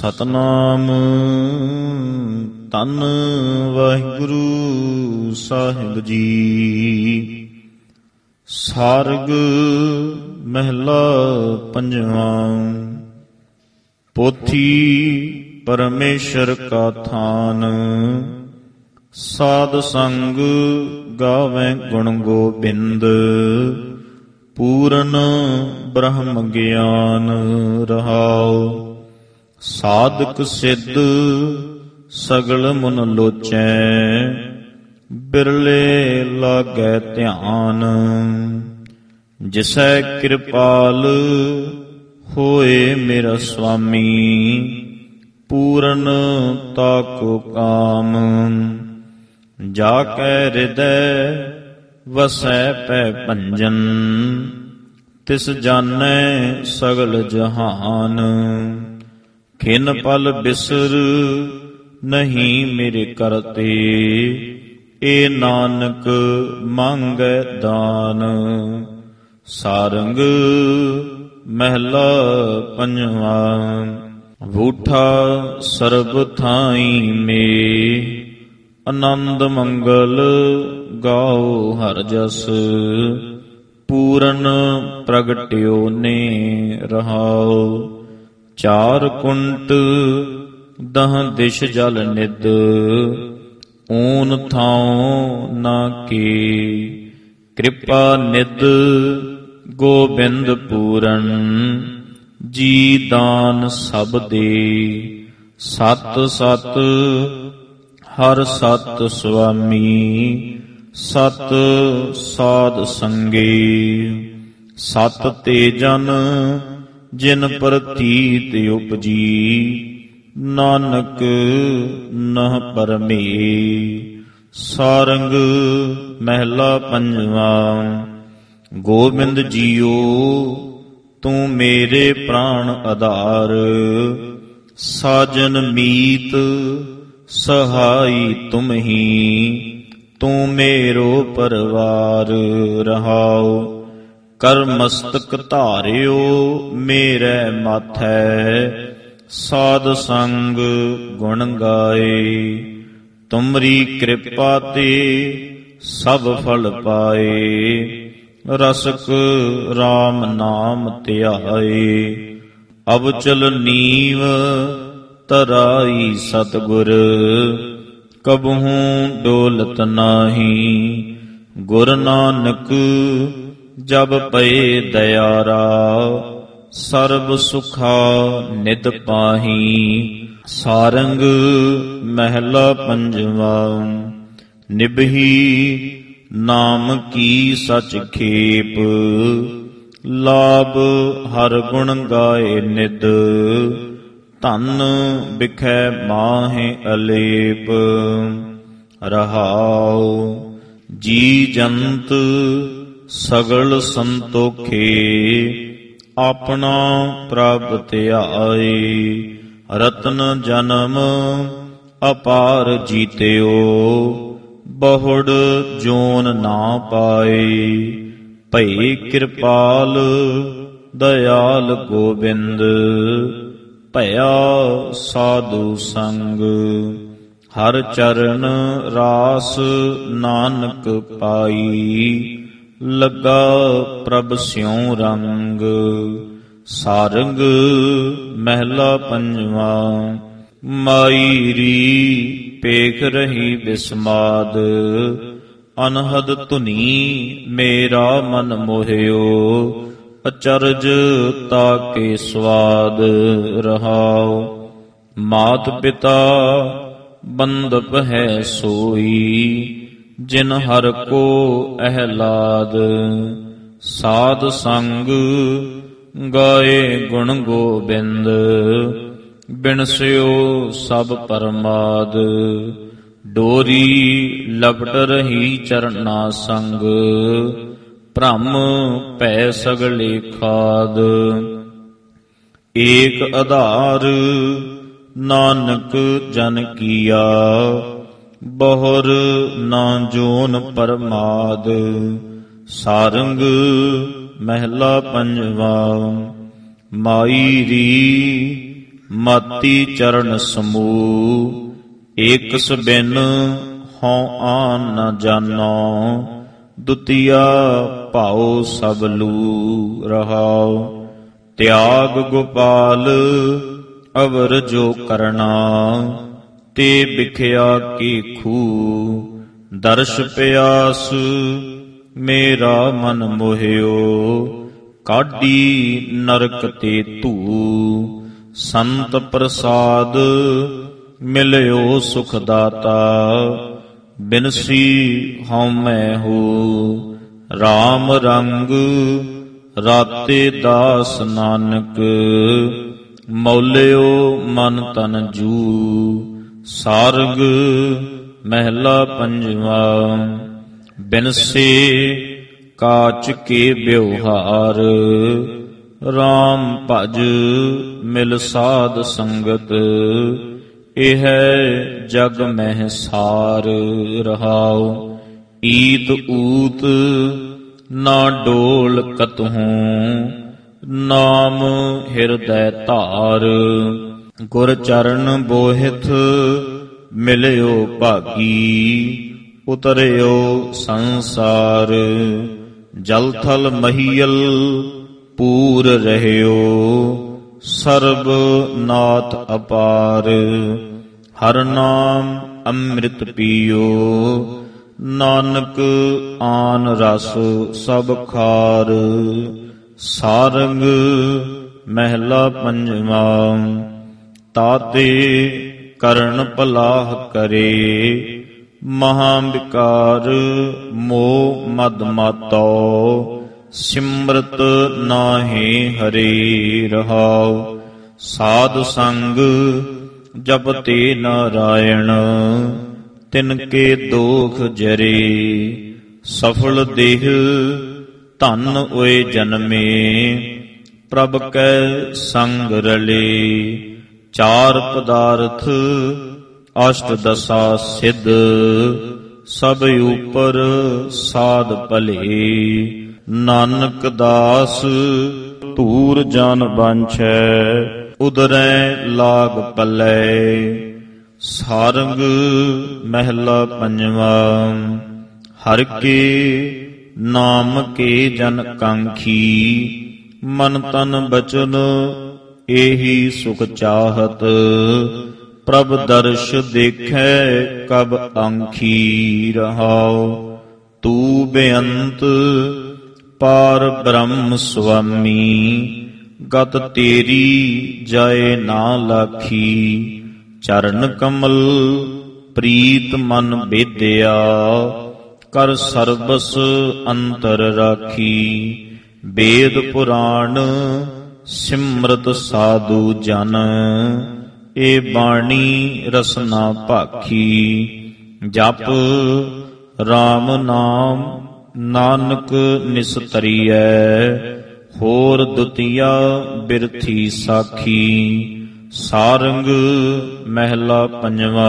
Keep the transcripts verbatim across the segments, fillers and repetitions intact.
ਸਤਨਾਮ ਧੰਨ ਵਾਹਿਗੁਰੂ ਸਾਹਿਬ ਜੀ। ਸਾਰਗ ਮਹਿਲਾ ਪੰਜਵਾਂ। ਪੋਥੀ ਪਰਮੇਸ਼ਰ ਕਾ ਥਾਨ, ਸਾਧ ਸੰਗ ਗਾਵੇਂ ਗੁਣ ਗੋਬਿੰਦ। ਪੂਰਨ ਬ੍ਰਹਮ ਗਿਆਨ ਰਹਾਉ, ਸਾਧਕ ਸਿੱਧ ਸਗਲ ਮਨ ਲੋਚੈ। ਬਿਰਲੇ ਲਾਗੈ ਧਿਆਨ, ਜਿਸੈ ਕਿਰਪਾਲ ਹੋਏ ਮੇਰਾ ਸੁਆਮੀ। ਪੂਰਨ ਤਾਕੋ ਕਾਮ, ਜਾ ਕੈ ਹਿਰਦੈ ਵਸੈ ਪੈ ਭੰਜਨ। ਤਿਸ ਜਾਣੈ ਸਗਲ ਜਹਾਨ, ਖਿਨ ਪਲ ਬਿਸਰ ਨਹੀਂ ਮੇਰੇ ਕਰਤੇ। ਏ ਨਾਨਕ ਮੰਗੈ ਦਾਨ। ਸਾਰੰਗ ਮਹਿਲਾ ਪੰਜਵਾਂ। ਬੂਠਾ ਸਰਬ ਥਾਈ ਮੇ, ਆਨੰਦ ਮੰਗਲ ਗਾਓ ਹਰਿ ਜਸ। ਪੂਰਨ ਪ੍ਰਗਟਿਓ ਨੇ ਰਹਾਉ, ਚਾਰ ਕੁੰਟ ਦਹ ਦਿਸ਼ ਜਲ ਨਿਧ। ਊਨ ਥਾਉ ਨਾ ਕੀ, ਕਿਰਪਾ ਨਿਧ ਗੋਬਿੰਦ ਪੂਰਨ। ਜੀ ਦਾਨ ਸਭ ਦੇ, ਸਤ ਸਤ ਹਰ ਸਤ ਸੁਆਮੀ। ਸਤ ਸਾਧ ਸੰਗੇ, ਸਤ ਤੇ ਜਨ ਜਿਨ ਪ੍ਰਤੀਤ ਉਪਜੀ। ਨਾਨਕ ਨਹ ਪਰਮੇ। ਸਾਰੰਗ ਮਹਿਲਾ ਪੰਜਵਾਂ। ਗੋਬਿੰਦ ਜੀਓ ਤੂੰ ਮੇਰੇ ਪ੍ਰਾਣ ਆਧਾਰ। ਸਾਜਨ ਮੀਤ ਸਹਾਈ ਤੁਮ ਹੀ, ਤੂੰ ਮੇਰੋ ਪਰਵਾਰ ਰਹਾਉ। ਕਰ ਮਸਤਕ ਧਾਰਿਓ ਮੇਰੇ ਮਾਥੈ, ਸਾਧ ਸੰਗ ਗੁਣ ਗਾਏ। ਤੁਮਰੀ ਕਿਰਪਾ ਤੇ ਸਭ ਫਲ ਪਾਏ, ਰਸਕ ਰਾਮ ਨਾਮ ਧਿਆਏ। ਅਵਚਲ ਨੀਵ ਤਰਾਈ ਸਤਿਗੁਰ, ਕਬਹੂ ਡੋਲਤ ਨਾਹੀ। ਗੁਰ ਨਾਨਕ ਜਬ ਪਏ ਦਇਆਰਾ, ਸਰਬ ਸੁਖਾ ਨਿਤ ਪਾਹੀ। ਸਾਰੰਗ ਮਹਿਲਾ ਪੰਜਵਾਂ। ਨਿਭੀ ਨਾਮ ਕੀ ਸਚ ਖੇਪ, ਲਾਭ ਹਰ ਗੁਣ ਗਾਏ ਨਿਧ। ਧਨ ਬਿਖੈ ਮਾਹੇ ਅਲੇਪ, ਰਹਾਉ ਜੀ ਜੰਤ ਸਗਲ ਸੰਤੋਖੇ। ਆਪਣਾ ਪ੍ਰਭ ਧਿਆਏ, ਰਤਨ ਜਨਮ ਅਪਾਰ ਜੀਤਿਓ। ਬਹੁੜ ਜੋਨ ਨਾ ਪਾਏ, ਭਈ ਕਿਰਪਾਲ ਦਇਆਲ ਗੋਬਿੰਦ। ਭਇਆ ਸਾਧੂ ਸੰਗ, ਹਰ ਚਰਨ ਰਾਸ ਨਾਨਕ ਪਾਈ। ਲੱਗਾ ਪ੍ਰਭ ਸਿਉ ਰੰਗ। ਸਾਰੰਗ ਮਹਿਲਾ ਪੰਜਵਾਂ। ਮਾਈਰੀ ਪੇਖ ਰਹੀ ਬਿਸਮਾਦ, ਅਨਹਦ ਧੁਨੀ ਮੇਰਾ ਮਨ ਮੋਹਿਓ। ਅਚਰਜ ਤਾਕੇ ਸਵਾਦ ਰਹਾਉ, ਮਾਤ ਪਿਤਾ ਬੰਦਪ ਹੈ ਸੋਈ। ਜਿਨ ਹਰ ਕੋ ਅਹਿਲਾਦ, ਸਾਧ ਸੰਗ ਗਾਏ ਗੁਣ ਗੋਬਿੰਦ। ਬਿਨਸਿਓ ਸਭ ਪਰਮਾਦ, ਡੋਰੀ ਲਪਟ ਰਹੀ ਚਰਨਾ ਸੰਗ। ਭ੍ਰਮ ਭੈ ਸਗਲੇ ਖਾਦ, ਏਕ ਆਧਾਰ ਨਾਨਕ ਜਨ ਕੀਆ। ਬਹੁਰ ਨਾ ਜੋਨ ਪਰਮਾਦ। ਸਾਰੰਗ ਮਹਿਲਾ ਪੰਜਵਾ। ਮਾਈ ਰੀ ਮਾਤੀ ਚਰਨ ਸਮੂਹ। ਏਕਸ ਬਿਨ ਹਉ ਆਨ ਨ ਜਾਨੋ, ਦੁਤੀਆ ਭਾਉ ਸਭ ਲੂ। ਰਹਾਉ ਤਿਆਗ ਗੋਪਾਲ ਅਵਰ ਜੋ ਕਰਨਾ, ਤੇ ਬਿਖਿਆ ਕੀ ਖੂ। ਦਰਸ਼ ਪਿਆਸ ਮੇਰਾ ਮਨ ਮੋਹਿਓ, ਕਾਢੀ ਨਰਕ ਤੇ ਧੂ। ਸੰਤ ਪ੍ਰਸਾਦ ਮਿਲਿਓ ਸੁਖ ਦਾਤਾ, ਬਿਨਸੀ ਹਉ ਮੈਂ ਹੋ। ਰਾਮ ਰੰਗ ਰਾਤੇ ਦਾਸ ਨਾਨਕ, ਮੌਲਿਓ ਮਨ ਤਨ ਜੂ। ਸਾਰਗ ਮਹਿਲਾ ਪੰਜਵਾ। ਬਿਨਸੇ ਕਾਚ ਕੇ ਵਿਵਹਾਰ, ਰਾਮ ਭਜ ਮਿਲ ਸਾਧ ਸੰਗਤ। ਇਹ ਜਗ ਮਹਿ ਸਾਰ। ਰਹਾਉ ਈਤ ਊਤ ਨਾ ਡੋਲ ਕਤਹੂੰ, ਨਾਮ ਹਿਰਦੈ ਧਾਰ। ਗੁਰ ਚਰਨ ਬੋਹਿਥ ਮਿਲਿਓ ਭਾਗੀ, ਉਤਰਿਓ ਸੰਸਾਰ। ਜਲ ਥਲ ਮਹੀਅਲ ਪੂਰ ਰਹਿਓ, ਸਰਬ ਨਾਥ ਅਪਾਰ। ਹਰ ਨਾਮ ਅੰਮ੍ਰਿਤ ਪੀਓ, ਨਾਨਕ ਆਨ ਰਸ ਸਭ ਖਾਰ। ਸਾਰੰਗ ਮਹਿਲਾ ਪੰਜਵਾ। ਤਾਤੇ ਕਰਨ ਪਲਾਹ ਕਰੇ, ਮਹਾ ਵਿਕਾਰ ਮੋਹ ਮਦ ਮਾਤੋ। ਸਿਮਰਤ ਨਾਹੀ ਹਰੇ। ਰਹਾਉ ਸਾਧ ਸੰਗ ਜਪਤੇ ਨਾਰਾਇਣ, ਤਿਨ ਕੇ ਦੋਖ ਜਰੇ। ਸਫਲ ਦੇਹ ਧਨ ਹੋਏ ਜਨਮੇ, ਪ੍ਰਭ ਕੈ ਸੰਗ ਰਲੇ। ਚਾਰ ਪਦਾਰਥ ਅਸ਼ਟ ਦਸਾ ਸਿੱਧ, ਸਭ ਉਪਰ ਸਾਧ ਭਲੇ। ਨਾਨਕ ਦਾਸ ਧੂਰ ਜਨ ਬਾਂਛੈ, ਉਦਰੈ ਲਾਗ ਪੱਲੇ। ਸਾਰੰਗ ਮਹਿਲਾ ਪੰਜਵਾ। ਹਰਿ ਕੇ ਨਾਮ ਕੇ ਜਨ ਕਾਂਖੀ, ਮਨ ਤਨ ਬਚਨ ਏਹੀ ਸੁਖ ਚਾਹਤ। ਪ੍ਰਭ ਦਰਸ਼ ਦੇਖੈ ਕਬ ਆਂਖੀ। ਰਹਾਉ ਤੂ ਬੇਅੰਤ ਪਾਰ ਬ੍ਰਹਮ ਸੁਆਮੀ, ਗਤ ਤੇਰੀ ਜਾਏ ਨਾ ਲਾਖੀ। ਚਰਨ ਕਮਲ ਪ੍ਰੀਤ ਮਨ ਬੇਦਿਆ, ਕਰ ਸਰਬਸ ਅੰਤਰ ਰਾਖੀ। ਵੇਦ ਪੁਰਾਣ ਸਿਮਰਤ ਸਾਧੂ ਜਨ, ਏ ਬਾਣੀ ਰਸਨਾ ਭਾਖੀ। ਜਪ ਰਾਮ ਨਾਮ ਨਾਨਕ ਨਿਸਤਰੀਐ, ਹੋਰ ਦੁਤੀਆ ਬਿਰਥੀ ਸਾਖੀ। ਸਾਰੰਗ ਮਹਿਲਾ ਪੰਜਵਾ।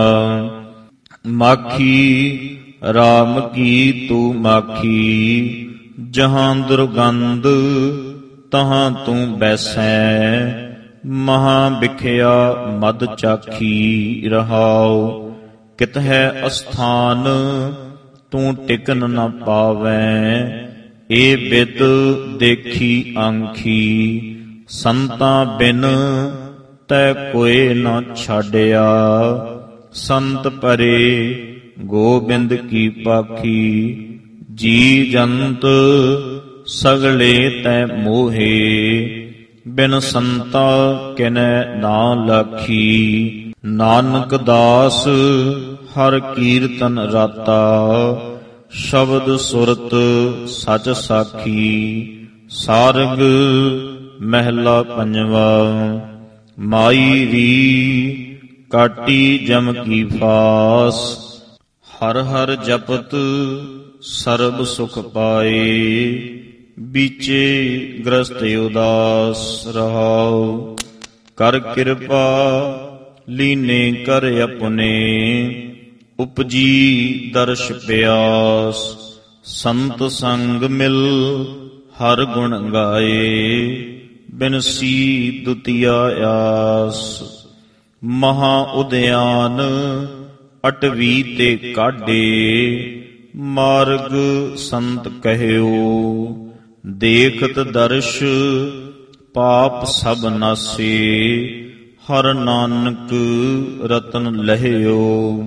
ਮਾਖੀ ਰਾਮ ਕੀ ਤੂੰ ਮਾਖੀ, ਜਹਾਂ ਦੁਰਗੰਧ ਤਹਾਂ ਤੂੰ ਬੈਸੈ। ਮਹਾ ਬਿਖਿਆ ਮਦ ਚਾਖੀ। ਰਹਾਉ ਕਿਤਹਿ ਅਸਥਾਨ ਤੂੰ ਟਿਕਨ ਨ ਪਾਵੈ, ਏ ਬਿਦ ਦੇਖੀ ਆਂਖੀ। ਸੰਤਾਂ ਬਿਨ ਤੈ ਕੋਇ ਨ ਛਾਡਿਆ, ਸੰਤ ਪਰੇ ਗੋਬਿੰਦ ਕੀ ਪਾਖੀ। ਜੀ ਜੰਤ ਸਗਲੇ ਤੈ ਮੋਹੇ, ਬਿਨ ਸੰਤਾ ਕਿਨੈ ਨਾ ਲਾਖੀ। ਨਾਨਕ ਦਾਸ ਹਰ ਕੀਰਤਨ ਰਾਤਾ, ਸ਼ਬਦ ਸੁਰਤ ਸਚ ਸਾਖੀ। ਸਾਰੰਗ ਮਹਿਲਾ ਪੰਜਵਾ। ਮਾਈ ਰੀ ਕਾਟੀ ਜਮ ਕੀ ਫਾਸ, ਹਰ ਹਰ ਜਪਤ ਸਰਬ ਸੁਖ ਪਾਏ। ਬੀਚੇ ਗ੍ਰਸਤ ਉਦਾਸ। ਰਹਾਉ ਕਰ ਕਿਰਪਾ ਲੀਨੇ ਕਰ ਆਪਣੇ, ਉਪਜੀ ਦਰਸ਼ ਪਿਆਸ। ਸੰਤ ਸੰਗ ਮਿਲ ਹਰ ਗੁਣ ਗਾਏ, ਬਿਨਸੀ ਦੁਤੀਆ ਆਸ। ਮਹਾ ਉਦਿਆਨ ਅਟਵੀ ਤੇ ਕਾਢੇ, ਮਾਰਗ ਸੰਤ ਕਹਿਓ ਦੇਖਤ ਦਰਸ਼। ਪਾਪ ਸਭ ਨਾਸੇ ਹਰ ਨਾਨਕ ਰਤਨ ਲਹਿਓ।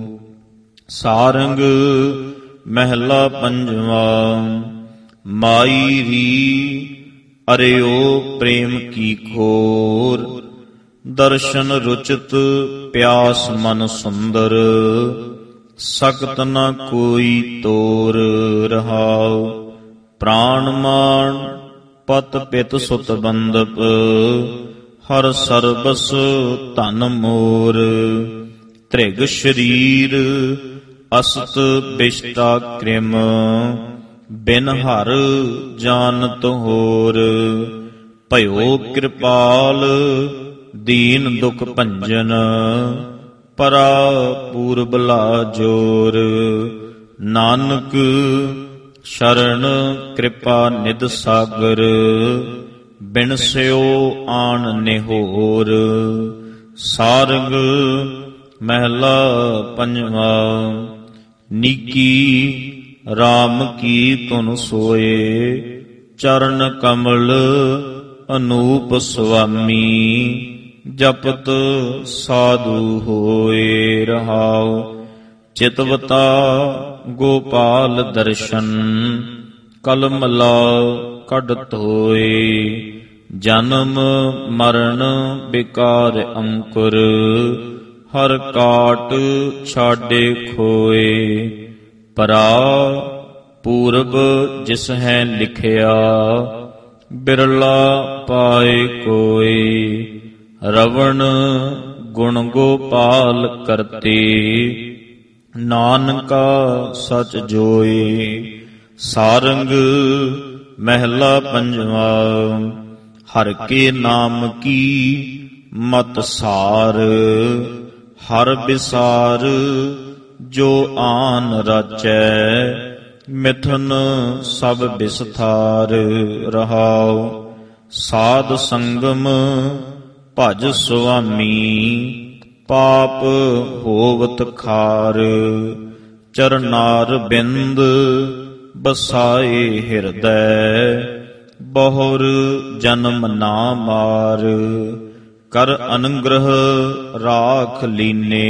ਸਾਰੰਗ ਮਹਿਲਾ ਪੰਜਵਾ। ਮਾਈ ਰੀ ਅਰਿਓ ਪ੍ਰੇਮ ਕੀ ਖੋਰ, ਦਰਸ਼ਨ ਰੁਚਿਤ ਪਿਆਸ ਮਨ ਸੁੰਦਰ। ਸਕਤ ਨ ਕੋਈ ਤੋਰ ਰਹਾਉ, ਪ੍ਰਾਣ ਮਾਨ ਪਤ ਪਿਤ ਸੁਤ ਬੰਦਪ। ਹਰ ਸਰਬਸ ਧਨ ਮੋਰ, ਤ੍ਰਿਗ ਸ਼ਰੀਰ ਅਸਤ ਬਿਸ਼ਟਾ ਕ੍ਰਿਮ। ਬਿਨ ਹਰ ਜਾਨਤ ਹੋਰ, ਭਇਓ ਕਿਰਪਾਲ ਦੀਨ ਦੁਖ ਭੰਜਨ। ਪਰਾ ਪੂਰਬ ਲਾ ਜੋਰ, ਨਾਨਕ ਸ਼ਰਨ ਕਿਰਪਾ ਨਿਧ ਸਾਗਰ। ਬਿਨ ਸਿਓ ਆਣ ਨਿਹੋਰ। ਸਾਰੰਗ ਮਹਿਲਾ ਪੰਜਵਾ। ਨੀਕੀ ਰਾਮ ਕੀ ਧੁਨ ਸੋਏ, ਚਰਨ ਕਮਲ ਅਨੂਪ ਸੁਆਮੀ। ਜਪਤ ਸਾਧੂ ਹੋਏ ਰਹਾਉ, ਚਿਤਵਤਾ ਗੋਪਾਲ ਦਰਸ਼ਨ। ਕਲਮਲਾ ਕੱਢਤ ਹੋਏ, ਜਨਮ ਮਰਨ ਬਿਕਾਰ ਅੰਕੁਰ। ਹਰ ਕਾਟ ਛਾਡੇ ਖੋਏ, ਪਰਾ ਪੂਰਬ ਜਿਸ ਹੈ ਲਿਖਿਆ। ਬਿਰਲਾ ਪਾਏ ਕੋਏ, ਰਵਣ ਗੁਣ ਗੋਪਾਲ ਕਰਤੇ। ਨਾਨਕਾ ਸਚ ਜੋਏ। ਸਾਰੰਗ ਮਹਿਲਾ ਪੰਜਵਾ। ਹਰ ਕੇ ਨਾਮ ਕੀ ਮਤ ਸਾਰ, ਹਰ ਬਿਸਾਰ ਜੋ ਆਨ ਰਾਚੈ। ਮਿਥਨ ਸਭ ਬਿਸਥਾਰ ਰਹਾਉ, ਸਾਧ ਸੰਗਮ ਭਜ ਸੁਆਮੀ। ਪਾਪ ਹੋਵਤ ਖਾਰ, ਚਰਨਾਰ ਬਿੰਦ ਬਸਾਏ ਹਿਰਦੈ। ਬਹੁਰ ਜਨਮ ਨਾ ਮਾਰ, ਕਰ ਅਨੰਗ੍ਰਹ ਰਾਖ ਲੀਨੇ।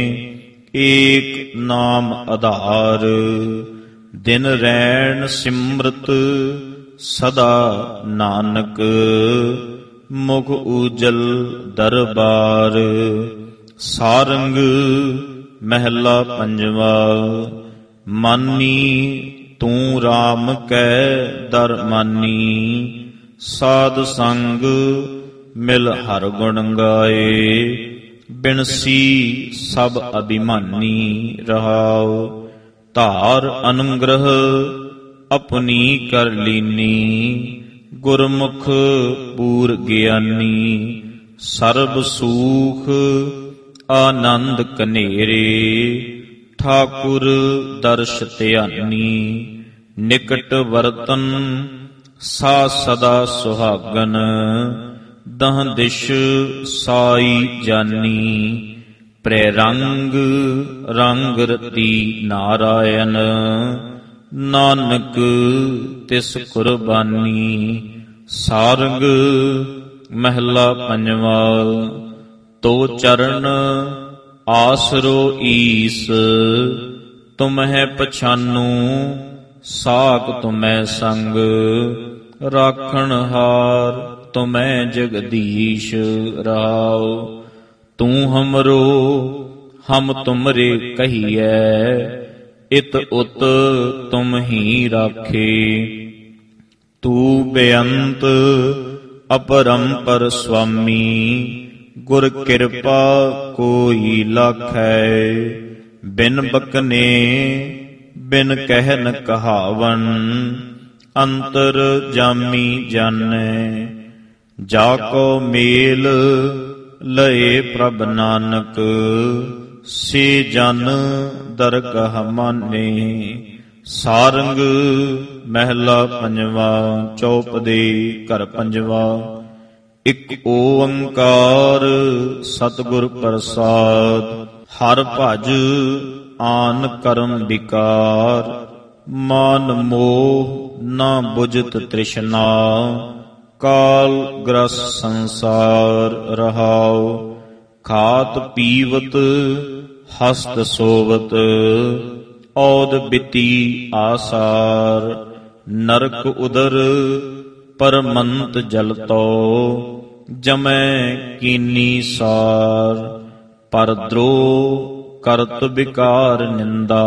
ਏਕ ਨਾਮ ਆਧਾਰ, ਦਿਨ ਰੈਣ ਸਿਮਰਤ ਸਦਾ ਨਾਨਕ। ਮੁਖ ਊਜਲ ਦਰਬਾਰ। ਸਾਰੰਗ ਮਹਿਲਾ ਪੰਜਵਾ। ਮਾਨੀ ਤੂੰ ਰਾਮ ਕੈ ਦਰ ਮਾਨੀ। ਸਾਧ ਸੰਗ ਮਿਲ ਹਰ ਗੁਣ ਗਾਏ। ਬਿਨਸੀ ਸਭ ਅਭਿਮਾਨੀ ਰਹਾਉ। ਧਾਰ ਅਨੁਗ੍ਰਹ ਆਪਣੀ ਕਰ ਲੀਨੀ। ਗੁਰਮੁਖ ਪੂਰ ਗਿਆਨੀ। ਸਰਬ ਸੂਖ ਆਨੰਦ ਕਨੇਰੇ। ਠਾਕੁਰ ਦਰਸ਼ ਧਿਆਨੀ। ਨਿਕਟ ਵਰਤਨ ਸਾ ਸਦਾ ਸੁਹਾਗਨ। ਦਹ ਦਿਸ਼ ਸਾਈ ਜਾਨੀ। ਪ੍ਰੈ ਰੰਗ ਰੰਗ ਰਤੀ ਨਾਰਾਇਣ। ਨਾਨਕ ਤਿਸ ਕੁਰਬਾਨੀ। ਸਾਰੰਗ ਮਹਿਲਾ ਪੰਜਵਾ। ਤੋ ਚਰਨ ਆਸਰੋ ਈਸ। ਤੁਮਹਿ ਪਛਾਨੂ ਸਾਖ ਤੁਮੈ ਸੰਗ। ਰਾਖਣ ਹਾਰ ਤੁਮੈ ਜਗਦੀਸ਼ ਰਾਉ। ਤੂੰ ਹਮਰੋ ਹਮ ਤੁਮਰੇ ਕਹੀਐ। ਇਤ ਉਤ ਤੁਮ ਹੀ ਰਾਖੇ। ਤੂੰ ਬੇਅੰਤ ਅਪਰੰਪਰ ਸੁਆਮੀ। ਗੁਰ ਕਿਰਪਾ ਕੋਈ ਲਾਖੈ। ਬਿਨ ਬਕਨੇ ਬਿਨ ਕਹਿਨ ਕਹਾਵਨ। ਅੰਤਰ ਜਾਮੀ ਜਾਣੈ। ਜਾ ਕੋ ਮੇਲ ਲਏ ਪ੍ਰਭ ਨਾਨਕ। ਸੇ ਜਨ ਦਰਗਹ ਮਾਨੇ। ਸਾਰੰਗ ਮਹਿਲਾ ਪੰਜਵਾ। ਚੌਪਦੇ ਘਰ ਪੰਜਵਾ। ਇਕ ਓੰਕਾਰ ਸਤਿਗੁਰ ਪ੍ਰਸਾਦ। ਹਰ ਭਜ ਆਨ ਕਰਮ ਵਿਕਾਰ, ਮਨ ਮੋਹ ਨਾ ਬੁਝਤ ਤ੍ਰਿਸ਼ਨਾ, ਕਾਲ ਗ੍ਰਸ ਸੰਸਾਰ ਰਹਾਉ। ਖਾਤ ਪੀਵਤ ਹਸਤ ਸੋਵਤ, ਔਦ ਬਿਤੀ ਆਸਾਰ, ਨਰਕ ਉਦਰ ਪਰਮੰਤ ਜਲਤੋ, ਜਮੈ ਕੀਨੀ ਸਾਰ। ਪਰ ਦ੍ਰੋਹ ਕਰਤ ਵਿਕਾਰ ਨਿੰਦਾ,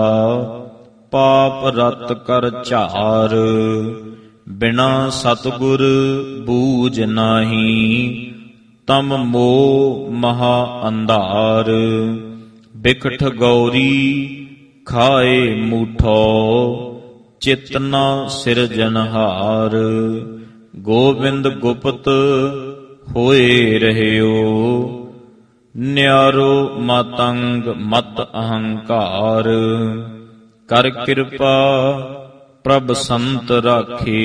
ਪਾਪ ਰਤ ਕਰ ਝਾਰ। ਬਿਨਾ ਸਤਿਗੁਰ ਬੂਝ ਨਾਹੀ, ਤਮ ਮੋਹ ਮਹਾ ਅੰਧਾਰ। ਬਿਕਟ ਗੌਰੀ ਖਾਏ ਮੂਠੋ, ਚਿਤ ਨਾ ਸਿਰਜਨਹਾਰ। ਗੋਬਿੰਦ ਗੁਪਤ ਹੋਏ ਰਹਿਓ, ਨਿਆਰੋ ਮਾਤੰਗ ਮਤ ਅਹੰਕਾਰ। ਕਰ ਕਿਰਪਾ ਪ੍ਰਭ ਸੰਤ ਰਾਖੇ,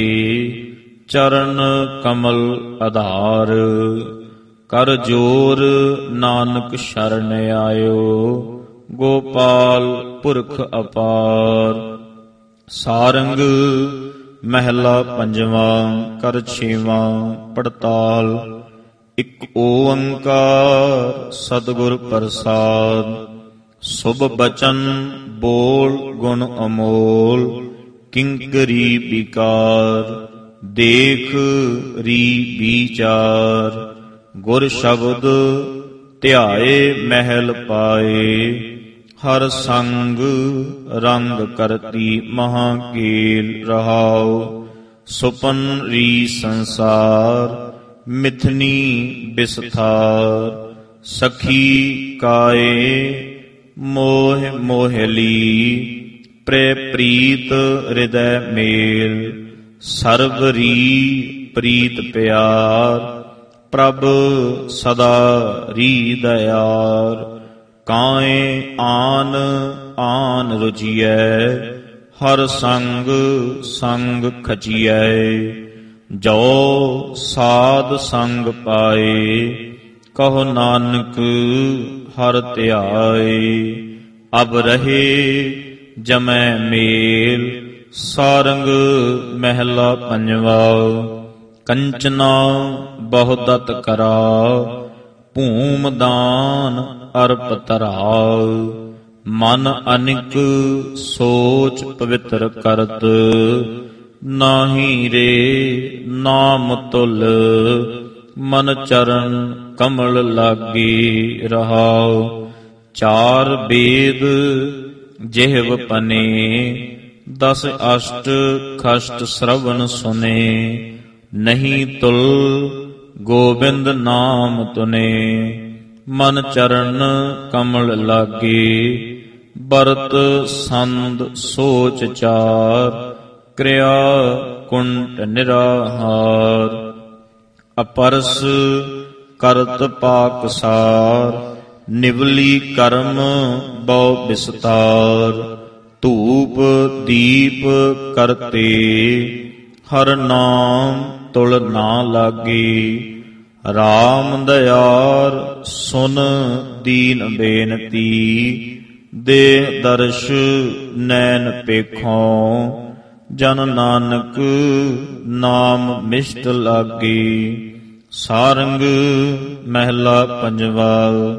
ਚਰਨ ਕਮਲ ਆਧਾਰ। ਕਰ ਜੋਰ ਨਾਨਕ ਸ਼ਰਨ ਆਇਓ, ਗੋਪਾਲ ਪੁਰਖ ਅਪਾਰ। ਸਾਰੰਗ ਮਹਿਲਾ ਪੰਜਵਾਂ, ਕਰ ਛੇਵਾਂ ਪੜਤਾਲ। ਇਕ ਓੰਕਾਰ ਸਤਿਗੁਰ ਪ੍ਰਸਾਦ। ਸੁਭ ਬਚਨ ਬੋਲ ਗੁਣ ਅਮੋਲ, ਕਿੰਕਰੀ ਵਿਕਾਰ ਦੇਖ ਰੀ ਵਿਚਾਰ। ਗੁਰ ਸ਼ਬਦ ਧਿਆਏ ਮਹਿਲ ਪਾਏ, ਹਰ ਸੰਗ ਰੰਗ ਕਰਤੀ ਮਹਾਕੇਲ ਰਹਾਉ। ਸੁਪਨ ਰੀ ਸੰਸਾਰ ਮਿਥਨੀ ਬਿਸਥਾਰ, ਸਖੀ ਕਾਏ ਮੋਹ ਮੋਹਲੀ। ਪ੍ਰੇ ਪ੍ਰੀਤ ਹਿਰਦੈ ਮੇਲ, ਸਰਬ ਰੀ ਪ੍ਰੀਤ ਪਿਆਰ। ਪ੍ਰਭ ਸਦਾ ਰੀ ਦਇਆਰ, ਕਾਏ ਆਨ ਆਨ ਰੁਜੀਐ। ਹਰ ਸੰਗ ਸੰਗ ਖਚੀਐ, ਜੋ ਸਾਧ ਸੰਗ ਪਾਏ। ਕਹੋ ਨਾਨਕ ਹਰ ਧਿਆਏ, ਅਬ ਰਹੇ ਜਮੈ ਮੇਲ। ਸਾਰੰਗ ਮਹਿਲਾ ਪੰਜਵਾ। ਕੰਚਨਾ ਬਹੁਦਤ ਕਰਾ, ਭੂਮ ਦਾਨ ਅਰਪ ਧਰਾਉ। ਮਨ ਅਨਿਕ ਸੋਚ ਪਵਿੱਤਰ ਕਰਤ, ਨਾਹੀ ਰੇ ਨਾਮ ਤੁਲ। ਮਨ ਚਰਨ ਕਮਲ ਲਾਗੇ ਰਹਾਉ। ਚਾਰ ਬੇਦ ਜਿਹਵ ਪਨੇ, ਦਸ ਅਸ਼ਟ ਖਸ਼ਟ ਸ਼ਰਵਨ ਸੁਨੇ। ਨਹੀਂ ਤੁਲ ਗੋਬਿੰਦ ਨਾਮ ਤੁਨੇ, ਮਨ ਚਰਨ ਕਮਲ ਲਾਗੇ। ਬਰਤ ਸੰਦ ਸੋਚ ਚਾਰ, ਕਿਰਿਆ ਕੁੰਟ ਨਿਰਾਹਾਰ। ਅਪਰਸ ਕਰਤ ਪਾਕਸਾਰ, ਨਿਵਲੀ ਕਰਮ ਬਹੁ ਵਿਸਤਾਰ। ਧੂਪ ਦੀਪ ਕਰਤੇ, ਹਰ ਨਾਮ ਤੁਲ ਨਾ ਲਾਗੇ। ਰਾਮ ਦਇਆਰ ਸੁਨ ਦੀਨ ਬੇਨਤੀ, ਦੇਹ ਦਰਸ਼ ਨੈਣ ਪੇਖੋਂ। ਜਨ ਨਾਨਕ ਨਾਮ ਮਿਸ਼ਟ ਲਾਗੇ। ਸਾਰੰਗ ਮਹਿਲਾ ਪੰਜਵਾ।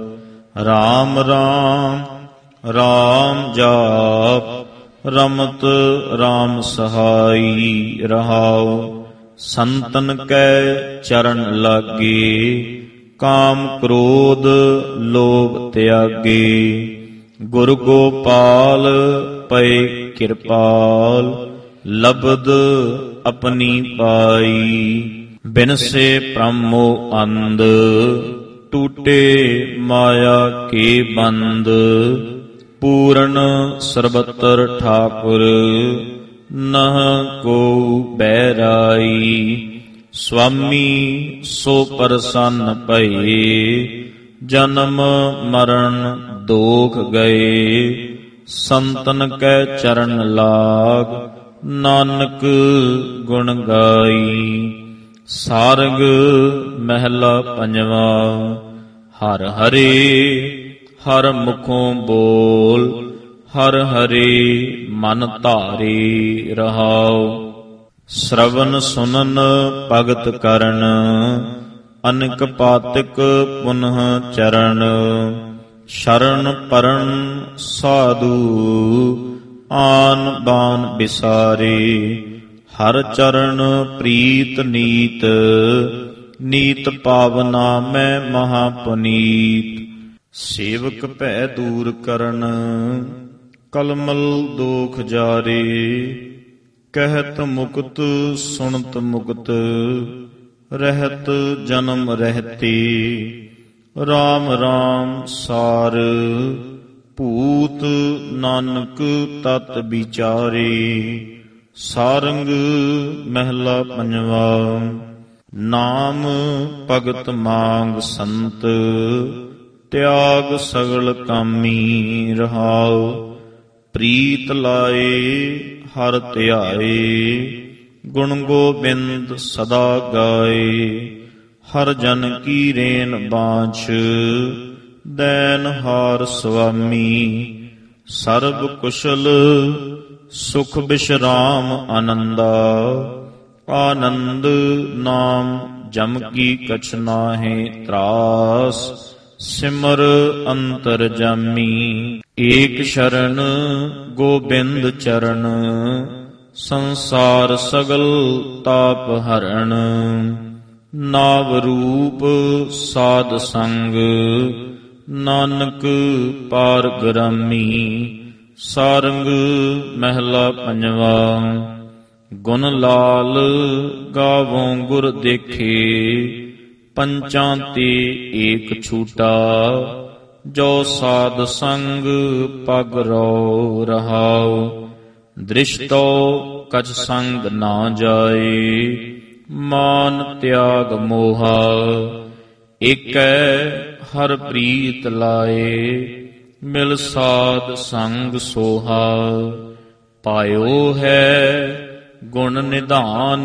ਰਾਮ ਰਾਮ ਰਾਮ ਜਾਪ, ਰਮਤ ਰਾਮ ਸਹਾਈ ਰਹਾਉ। ਸੰਤਨ ਕੈ ਚਰਨ ਲਾਗੇ, ਕਾਮ ਕ੍ਰੋਧ ਲੋਭ ਤਿਆਗੇ। ਗੁਰ ਗੋਪਾਲ ਪਏ ਕਿਰਪਾਲ, ਲਬਦ ਆਪਣੀ ਪਾਈ। ਬਿਨਸੇ ਭ੍ਰਮੋ ਅੰਧ, ਟੂਟੇ ਮਾਇਆ ਕੇ ਬੰਦ। ਪੂਰਨ ਸਰਬਤਰ ਠਾਕੁਰ, ਨਹ ਕੋ ਬੈਰਾਈ। ਸੁਆਮੀ ਸੋ ਪ੍ਰਸੰਨ ਭਏ, ਜਨਮ ਮਰਨ ਦੋਖ ਗਏ। ਸੰਤਨ ਕੈ ਚਰਨ ਲਾਗ, ਨਾਨਕ ਗੁਣ ਗਾਈ। ਸਾਰੰਗ ਮਹਿਲਾ ਪੰਜਵਾ। ਹਰਿ ਹਰਿ ਹਰਿ ਮੁਖੋਂ ਬੋਲ, ਹਰਿ ਹਰਿ ਮਨ ਧਾਰੇ ਰਹਾਉ। ਸ਼ਰਵਨ ਸੁਨਨ ਭਗਤ ਕਰਨ, ਅਨਕ ਪਾਤਿਕ ਪੁਨః ਚਰਨ। ਸ਼ਰਨ ਪਰਨ ਸਾਧੂ, ਆਨ ਬਾਨ ਬਿਸਾਰੇ। ਹਰ ਚਰਨ ਪ੍ਰੀਤ ਨੀਤ, ਨੀਤ ਪਾਵਨਾ ਮੈਂ ਮਹਾ ਪੁਨੀਤ। ਸੇਵਕ ਭੈ ਦੂਰ ਕਰਨ, ਕਲਮਲ ਦੋਖ ਜਾਰੇ। ਕਹਿਤ ਮੁਕਤ ਸੁਣਤ ਮੁਕਤ, ਰਹਿਤ ਜਨਮ ਰਹਿਤੀ। ਰਾਮ ਰਾਮ ਸਾਰ, ਭੂਤ ਨਾਨਕ ਤਤ ਵਿਚਾਰੇ। ਸਾਰੰਗ ਮਹਿਲਾ ਪੰਜਵਾ। ਨਾਮ ਭਗਤ ਮਾਂਗ ਸੰਤ, ਤਿਆਗ ਸਗਲ ਕਾਮੀ ਰਹਾਉ। ਪ੍ਰੀਤ ਲਾਏ ਹਰ ਧਿਆਏ, ਗੁਣ ਗੋਬਿੰਦ ਸਦਾ ਗਾਏ। ਹਰ ਜਨ ਕੀ ਰੇਨ ਬਾਛ, ਦੈਨ ਹਾਰ ਸੁਆਮੀ। ਸਰਬ ਕੁਸ਼ਲ ਸੁਖ ਬਿਸ਼ਰਾਮ ਆਨੰਦਾ। ਆਨੰਦ ਨਾਮ ਜਮ ਕੀ ਕਛ ਨਾਹਿ ਤਰਾਸ। ਸਿਮਰ ਅੰਤਰ ਜਾਮੀ। ਏਕ ਸ਼ਰਨ ਗੋਬਿੰਦ ਚਰਨ, ਸੰਸਾਰ ਸਗਲ ਤਾਪ ਹਰਣ। ਨਾਵ ਰੂਪ ਸਾਧ ਸੰਗ, ਨਾਨਕ ਪਾਰ ਗ੍ਰਾਮੀ। ਸਾਰੰਗ ਮਹਿਲਾ ਪੰਜਵਾ। ਗੁਣ ਲਾਲ ਗਾਵੋਂ ਗੁਰ ਦੇਖੇ, ਪੰਚਾਂ ਤੇ ਏਕ ਛੂਟਾ। ਜੋ ਸਾਧ ਸੰਗ ਪਗ ਰੋ ਰਹਾਉ। ਦ੍ਰਿਸ਼ਟੋ ਕਛ ਸੰਗ ਨਾ ਜਾਏ, ਮਾਨ ਤਿਆਗ ਮੋਹਾ। ਏਕੈ ਹਰ ਪ੍ਰੀਤ ਲਾਏ, ਮਿਲ ਸਾਧ ਸੰਗ ਸੋਹਾ। ਪਾਇਓ ਹੈ ਗੁਣ ਨਿਧਾਨ,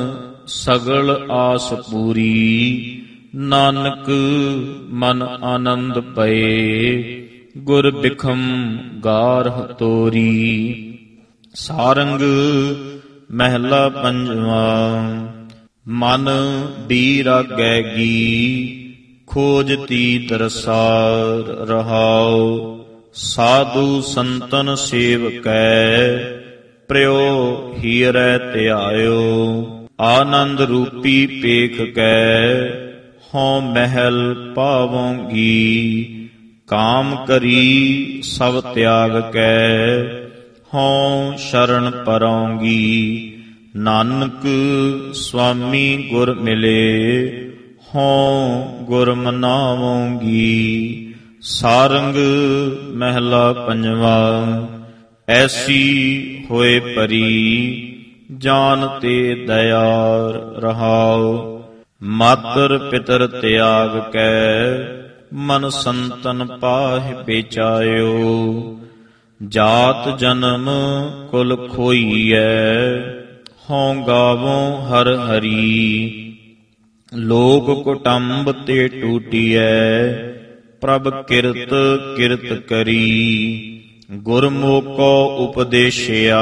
ਸਗਲ ਆਸ ਪੂਰੀ। ਨਾਨਕ ਮਨ ਆਨੰਦ ਪਏ, ਗੁਰ ਬਿਖਮ ਗਾਰਹ ਤੋਰੀ। ਸਾਰੰਗ ਮਹਿਲਾ ਪੰਜਵਾ। ਮਨ ਬੀਰਾਗੈ ਗੀ, ਖੋਜਤੀ ਦਰਸਾਰ ਰਹਾਉ। ਸਾਧੂ ਸੰਤਨ ਸੇਵਕੈ, ਪ੍ਰਿਓ ਹੀਰੈ ਧਿਆਇਓ। ਆਨੰਦ ਰੂਪੀ ਪੇਖ ਕੈ, ਹਉ ਮਹਿਲ ਪਾਵੋਂਗੀ। ਕਾਮ ਕਰੀ ਸਭ ਤਿਆਗ ਕੈ, ਹਉ ਸ਼ਰਨ ਪਰੌਂਗੀ। ਨਾਨਕ ਸੁਆਮੀ ਗੁਰ ਮਿਲੇ, ਹਉ ਗੁਰ ਮਨਾਵੋਂਗੀ। ਸਾਰੰਗ ਮਹਿਲਾ ਪੰਜਵਾ। ਐਸੀ ਹੋਏ ਪਰੀ, ਜਾਨ ਤੇ ਦਇਆਰ ਰਹਾਉ। ਮਾਤਰ ਪਿਤਰ ਤਿਆਗ ਕੈ, ਮਨ ਸੰਤਨ ਪਾਹਿ ਪੇਚਾਇਓ। ਜਾਤ ਜਨਮ ਕੁਲ ਖੋਈਐ, ਹਉ ਗਾਵੋਂ ਹਰ ਹਰੀ। ਲੋਕ ਕੁਟੰਬ ਤੇ ਟੂਟੀਐ, ਪ੍ਰਭ ਕਿਰਤ ਕਿਰਤ ਕਰੀ। ਗੁਰਮੁਖੋ ਉਪਦੇਸ਼ਿਆ,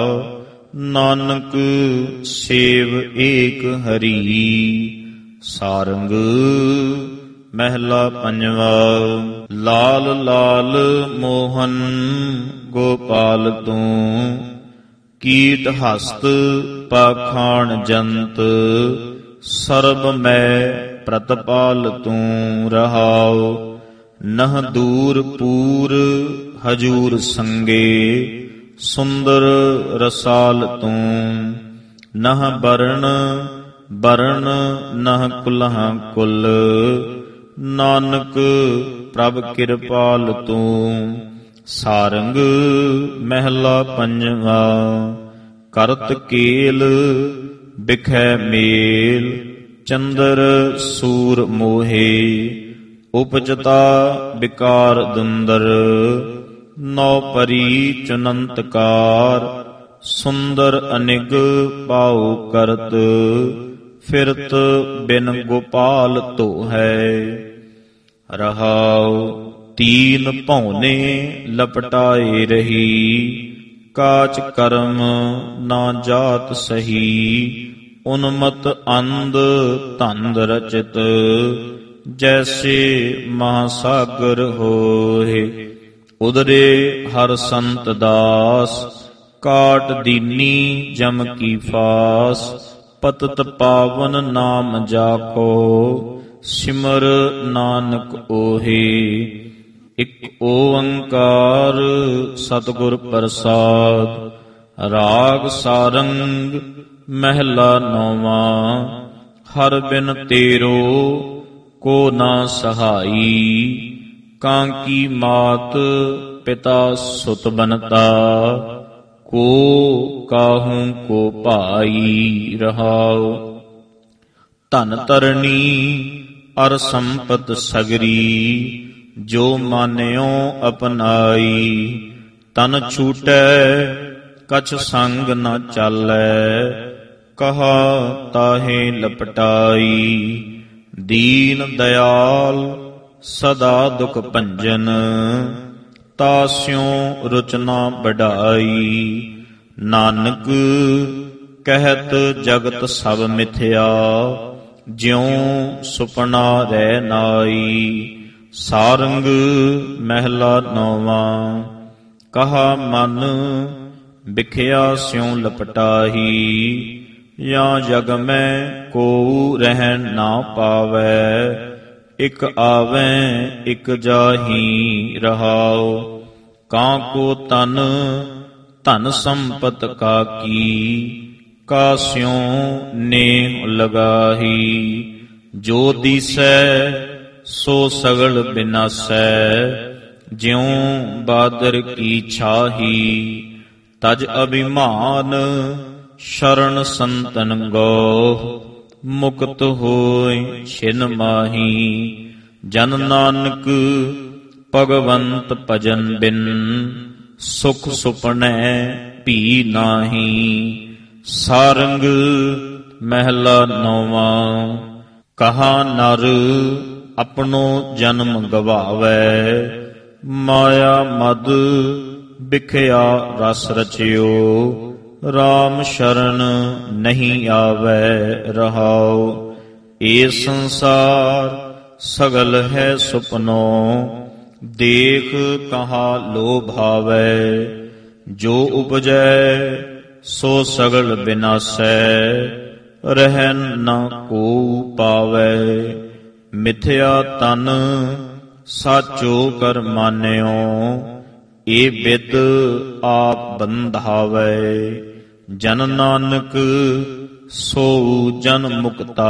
ਨਾਨਕ ਸੇਵ ਏਕ ਹਰੀ। ਸਾਰੰਗ ਮਹਿਲਾ ਪੰਜਵਾ। ਲਾਲ ਲਾਲ ਮੋਹਨ ਗੋਪਾਲ ਤੂੰ, ਕੀਟ ਹਸਤ ਪਾਖਾਣ ਜੰਤ। ਸਰਬ ਮੈਂ ਪ੍ਰਤਪਾਲ ਤੂੰ ਰਹਾਉ। ਨਹ ਦੂਰ ਪੂਰ ਹਜੂਰ ਸੰਗੇ, ਸੁੰਦਰ ਰਸਾਲ ਤੂੰ। ਨਹ ਬਰਨ ਬਰਨ ਨਹ ਕੁਲਹਾਂ ਕੁਲ, ਨਾਨਕ ਪ੍ਰਭ ਕਿਰਪਾਲ ਤੂੰ। ਸਾਰੰਗ ਮਹਿਲਾ ਪੰਜਵਾ। ਕਰਤ ਕੇਲ ਬਿਖੈ ਮੇਲ, ਚੰਦਰ ਸੂਰ ਮੋਹੇ। ਉਪਜਤਾ ਵਿਕਾਰ ਦੁੰਦਰ, ਨੌ ਪਰੀ ਚੁਨੰਤਕਾਰ। ਸੁੰਦਰ ਅਨਿਗ ਪਾਉ ਕਰਤ, ਫਿਰਤ ਬਿਨ ਗੋਪਾਲ ਧੋ ਹੈ। ਰਹਾਉ ਤੀਨ ਭਉਨੇ ਲਪਟਾਏ ਰਹੀ, ਕਾਚ ਕਰਮ ਨਾ ਜਾਤ ਸਹੀ। ਉਨਮਤ ਅੰਧ ਧੰਦ ਰਚਿਤ, ਜੈਸੇ ਮਹਾਸਾਗਰ ਹੋਏ। ਉਦਰੇ ਹਰ ਸੰਤ ਦਾਸ, ਕਾਟ ਦੀਨੀ ਜਮ ਕੀ ਫਾਸ। ਪਤਤ ਪਾਵਨ ਨਾਮ ਜਾਕੋ, ਸਿਮਰ ਨਾਨਕ ਓਹੇ। ਇਕ ਓੰਕਾਰ ਸਤਿਗੁਰ ਪ੍ਰਸਾਦ। ਰਾਗ ਸਾਰੰਗ ਮਹਿਲਾ ਨੌਵਾਂ। ਹਰ ਬਿਨ ਤੇਰੋ ਕੋ ਨਾ ਸਹਾਈ, ਕਾਂਕੀ ਮਾਤ ਪਿਤਾ ਸੁਤ ਬਨਤਾ। ਕੋ ਕਾਹੂ ਕੋ ਭਾਈ। ਰਹਾਉ ਧਨ ਤਰਨੀ ਅਰ ਸੰਪਤ ਸਗਰੀ, ਜੋ ਮਾਨਿਓ ਅਪਨਾਈ। ਤਨ ਛੂਟੈ ਕਛ ਸੰਗ ਨ ਚਾਲੈ, ਕਹਾ ਤਾਹੇ ਲਪਟਾਈ। ਦੀਨ ਦਿਆਲ ਸਦਾ ਦੁਖ ਭੰਜਨ, ਤਾਸਿਉ ਰੁਚਨਾ ਬਢਾਈ। ਨਾਨਕ ਕਹਿਤ ਜਗਤ ਸਭ ਮਿਥਿਆ, ਜਿਉ ਸੁਪਨਾ ਰਹਿ ਨਾਈ। ਸਾਰੰਗ ਮਹਿਲਾ ਨੌਵਾਂ। ਕਹਾ ਮਨ ਬਿਖਿਆ ਸਿਉ ਲਪਟਾਹੀ, ਜਾਂ ਜਗ ਮੈਂ ਕੋ ਰਹਿ ਨਾ ਪਾਵੈ। ਇਕ ਆਵੈ ਇਕ ਜਾਹੀ। ਰਹਾਉ ਕਾਂ ਕੋ ਤਨ ਧਨ ਸੰਪਤ ਕਾਕੀ, ਕਾਸਿਉ ਨੇਹ ਲਗਾਹੀ। ਜੋ ਦੀਸੈ ਸੋ ਸਗਲ ਬਿਨਾਸੈ, ਜਿਉ ਬਾਦਰ ਕੀ ਛਾਹੀ। ਤਜ ਅਭਿਮਾਨ ਸ਼ਰਨ ਸੰਤਨ ਗੋ, ਮੁਕਤ ਹੋਇ ਛਿਨ ਮਾਹੀ। ਜਨ ਨਾਨਕ ਭਗਵੰਤ ਭਜਨ ਬਿਨ, ਸੁਖ ਸੁਪਨੈ ਭੀ ਨਾਹੀ। ਸਾਰੰਗ ਮਹਿਲਾ ਨੌਵਾਂ। ਕਹਾ ਨਰ ਆਪਣੋ ਜਨਮ ਗਵਾਵੈ, ਮਾਇਆ ਮਦ ਬਿਖਿਆ ਰਸ ਰਚਿਓ। ਰਾਮ ਸ਼ਰਨ ਨਹੀਂ ਆਵੈ। ਰਹਾਉ ਏ ਸੰਸਾਰ ਸਗਲ ਹੈ ਸੁਪਨੋ, ਦੇਖ ਕਹਾ ਲੋ ਭਾਵੈ। ਜੋ ਉਪਜੈ ਸੋ ਸਗਲ ਬਿਨਾਸੈ, ਰਹਿਨ ਨ ਕੋ ਪਾਵੈ। ਮਿਥਿਆ ਤਨ ਸਾਚੋ ਕਰ ਮਾਨਿਓ, ਏ ਬਿਦ ਆਪ ਬੰਧਾਵੈ। ਜਨ ਨਾਨਕ ਸੋ ਜਨ ਮੁਕਤਾ,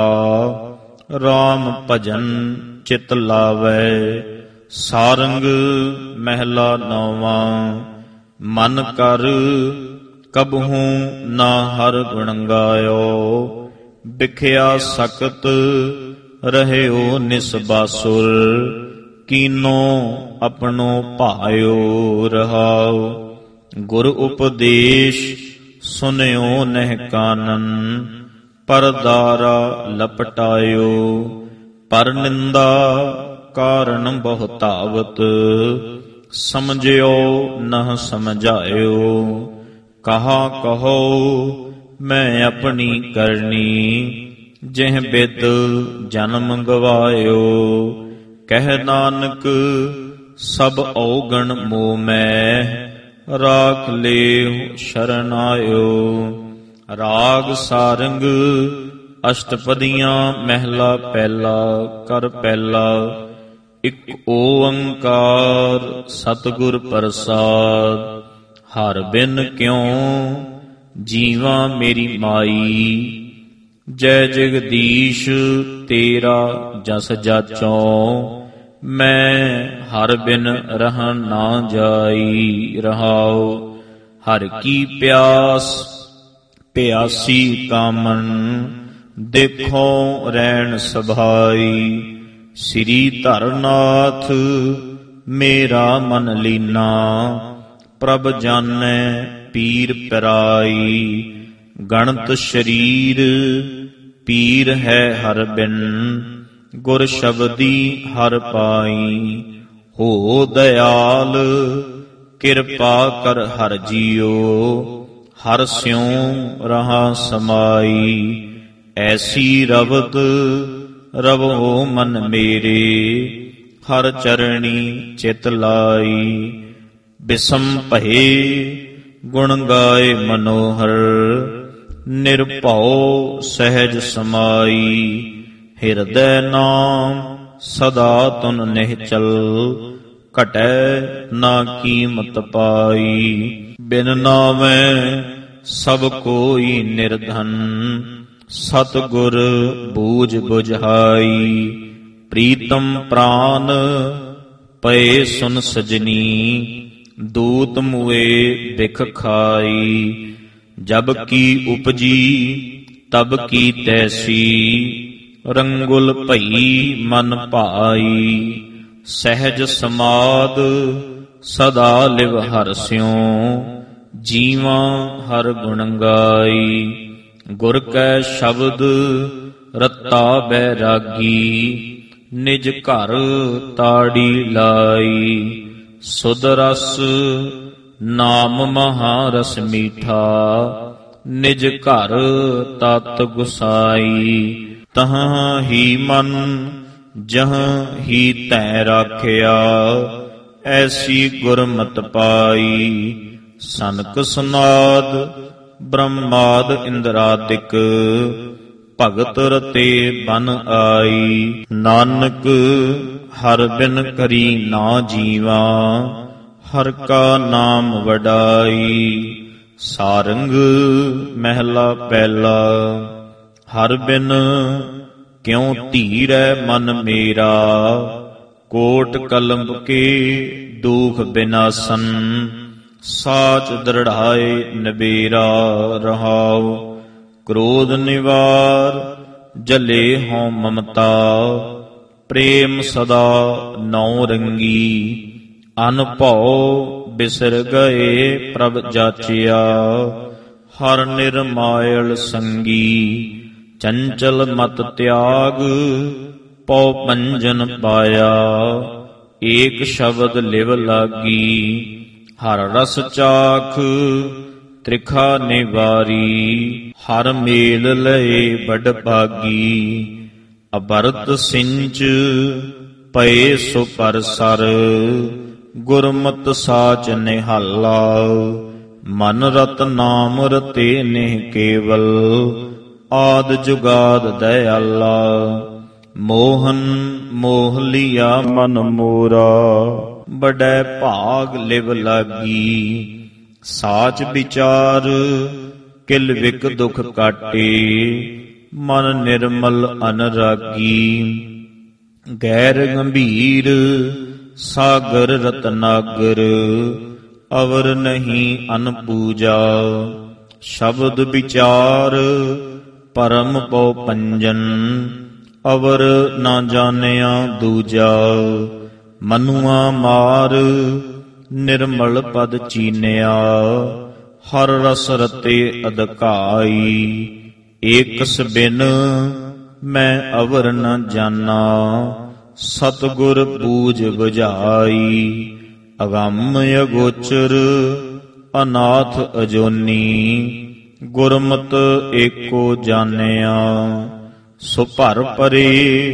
ਰਾਮ ਭਜਨ ਚਿਤ ਲਾਵੈ। ਸਾਰੰਗ ਮਹਿਲਾ ਨੌਵਾਂ। ਮਨ ਕਰ ਕਬਹੂ ਨਾ ਹਰ ਗੁਣ ਗਾਇਓ, ਬਿਖਿਆ ਸਕਤ ਰਹਿਓ ਨਿਸਬਾਸੁਰ। ਕੀਨੋ ਆਪਣੋ ਭਾਇਓ। ਰਹਾਉ ਗੁਰ ਉਪਦੇਸ਼ ਸੁਨਿਓ ਨਹਿ ਕਾਨਨ, ਪਰਦਾਰਾ ਲਪਟਾਇਓ। ਪਰ ਨਿੰਦਾ ਕਾਰਨ ਬਹੁ ਧਾਵਤ, ਸਮਝਿਓ ਨਹ ਸਮਝਾਇਓ। ਕਹਾ ਕਹੋ ਮੈਂ ਆਪਣੀ ਕਰਨੀ, ਜਿਹ ਬਿਦ ਜਨਮ ਗਵਾਇਓ। ਕਹਿ ਨਾਨਕ ਸਭ ਔਗਣ ਮੋਹ ਮੈਂ, ਰਾਖ ਲੇਹੁ ਸ਼ਰਨ ਆਇਓ। ਰਾਗ ਸਾਰੰਗ ਅਸ਼ਟਪਦੀਆਂ ਮਹਿਲਾ ਪਹਿਲਾ। ਕਰ ਪਹਿਲਾ ਇਕ ਓੰਕਾਰ ਸਤਿਗੁਰ ਪ੍ਰਸਾਦ। ਹਰ ਬਿਨ ਕਿਉ ਜੀਵਾ ਮੇਰੀ ਮਾਈ, ਜੈ ਜਗਦੀਸ਼ ਤੇਰਾ ਜਸ ਜਾਚੋ। ਮੈਂ ਹਰ ਬਿਨ ਰਹਿ ਨਾ ਜਾਈ। ਰਹਾਉ ਹਰ ਕੀ ਪਿਆਸ ਪਿਆਸੀ ਕਾਮਨ, ਦੇਖੋ ਰੈਣ ਸਭਾਈ। ਸ੍ਰੀ ਧਰਨਾਥ ਮੇਰਾ ਮਨ ਲੀਨਾ, ਪ੍ਰਭ ਜਾਣੈ ਪੀਰ ਪਿਰਾਈ। ਗਣਤ ਸਰੀਰ ਪੀਰ ਹੈ ਹਰ ਬਿਨ ਗੁਰ ਸ਼ਬਦੀ ਹਰ ਪਾਈ। ਹੋ ਦਇਆਲ ਕਿਰਪਾ ਕਰ ਹਰ ਜੀਓ ਹਰ ਸਿਉ ਰਹਾ ਸਮਾਈ। ਐਸੀ ਰਵਤ ਰਵੋ ਮਨ ਮੇਰੇ ਹਰ ਚਰਣੀ ਚਿਤ ਲਾਈ। ਬਿਸਮ ਭਏ ਗੁਣ ਗਾਏ ਮਨੋਹਰ ਨਿਰਭਉ ਸਹਿਜ ਸਮਾਈ। ਹਿਰਦੈ ਨਾਮ ਸਦਾ ਤੁਨ ਨਿਹਚਲ ਘਟੈ ਨਾ ਕੀਮਤ ਪਾਈ। ਬਿਨ ਨਾਮੈ ਸਭ ਕੋਈ ਨਿਰਧਨ ਸਤਿਗੁਰ ਬੂਝ ਬੁਝਾਈ। ਪ੍ਰੀਤਮ ਪ੍ਰਾਨ ਪਏ ਸੁਨ ਸਜਨੀ ਦੂਤ ਮੁਏ ਬਿਖ ਖਾਈ। ਜਬ ਕੀ ਉਪਜੀ ਤਬ ਕੀ ਤੈਸੀ ਰੰਗੁਲ ਭਈ ਮਨ ਭਾਈ। ਸਹਿਜ ਸਮਾਦ ਸਦਾ ਲਿਵ ਹਰਿ ਸਿਉ ਜੀਵਾ ਹਰ ਗੁਣ ਗਾਈ। ਗੁਰ ਕੈ ਸ਼ਬਦ ਰਤਾ ਬੈਰਾਗੀ ਨਿਜ ਘਰ ਤਾੜੀ ਲਾਈ। ਸੁਧ ਰਸ ਨਾਮ ਮਹਾਰਸ ਮੀਠਾ ਨਿਜ ਘਰ ਤਤ ਗੁਸਾਈ। ਤਹਾਂ ਹੀ ਮਨ ਜਹਾਂ ਹੀ ਤੈ ਰਾਖਿਆ ਐਸੀ ਗੁਰਮਤਿ ਪਾਈ। ਸਨਕ ਸਨਾਦ ਬ੍ਰਹਮਾਦ ਇੰਦਰਾਦਿਕ ਭਗਤ ਰਤੇ ਬਨ ਆਈ। ਨਾਨਕ ਹਰ ਬਿਨ ਕਰੀ ਨਾ ਜੀਵਾ ਹਰ ਕਾ ਨਾਮ ਵਡਾਈ। ਸਾਰੰਗ ਮਹਿਲਾ ਪਹਿਲਾ। ਹਰ ਬਿਨ ਕਿਉ ਧੀਰੈ ਮਨ ਮੇਰਾ ਕੋਟ ਕਲੰਬ ਕੇ ਦੁਖ ਬਿਨਾਸਨ ਸਾਚ ਦ੍ਰਿੜਾਏ ਨਬੇਰਾ ਰਹਾਉ। ਕ੍ਰੋਧ ਨਿਵਾਰ ਜਲੇ ਹਉ ਮਮਤਾ ਪ੍ਰੇਮ ਸਦਾ ਨੌ ਰੰਗੀ। ਅਨਭਉ ਬਿਸਰ ਗਏ ਪ੍ਰਭ ਜਾਚਿਆ ਹਰ ਨਿਰਮਾਇਲ ਸੰਗੀ। ਚੰਚਲ ਮਤ ਤਿਆਗ ਪਉ ਪੰਜਨ ਪਾਇਆ ਏਕ ਸ਼ਬਦ ਲਿਵ ਲਾਗੀ। ਹਰ ਰਸ ਚਾਖ ਤ੍ਰਿਖਾ ਨਿਵਾਰੀ ਹਰ ਮੇਲ ਲਏ ਬੜ ਭਾਗੀ। ਅਬਰਤ ਸਿੰਚ ਪਏ ਸੋ ਪਰਸਰ ਗੁਰਮਤਿ ਸਾਚ ਨਿਹਾਲਾ। ਮਨ ਰਤ ਨਾਮ ਰਤੇ ਨਿਹ ਕੇਵਲ ਆਦ ਜੁਗਾਦ ਦਇਆਲਾ। ਮੋਹਨ ਮੋਹ ਲਿਆ ਮਨ ਮੋਰਾ ਬੜੈ ਭਾਗ ਲਿਵ ਲਾਗੀ। ਸਾਚ ਵਿਚਾਰ ਕਿਲ ਵਿਕ ਦੁਖ ਕਾਟੇ ਮਨ ਨਿਰਮਲ ਅਨਰਾਗੀ। ਗੈਰ ਗੰਭੀਰ ਸਾਗਰ ਰਤਨਾਗਰ ਅਵਰ ਨਹੀਂ ਅਨਪੂਜਾ। ਸ਼ਬਦ ਵਿਚਾਰ ਪਰਮ ਪਉ ਪੰਜਨ ਅਵਰ ਨਾ ਜਾਣਿਆ ਦੂਜਾ। ਮਨੁਆ ਮਾਰ ਨਿਰਮਲ ਪਦ ਚੀਨਿਆ ਹਰ ਰਸ ਰਤੇ ਅਧਿਕਾਈ। ਏਕਸ ਬਿਨ ਮੈਂ ਅਵਰ ਨ ਜਾਨਾ ਸਤਿਗੁਰ ਬੂਝ ਬੁਝਾਈ। ਅਗੰਮ ਅਗੋਚਰ ਅਨਾਥ ਅਜੋਨੀ ਗੁਰਮਤਿ ਏਕੋ ਜਾਣਿਆ। ਸੋ ਭਰ ਪਰੇ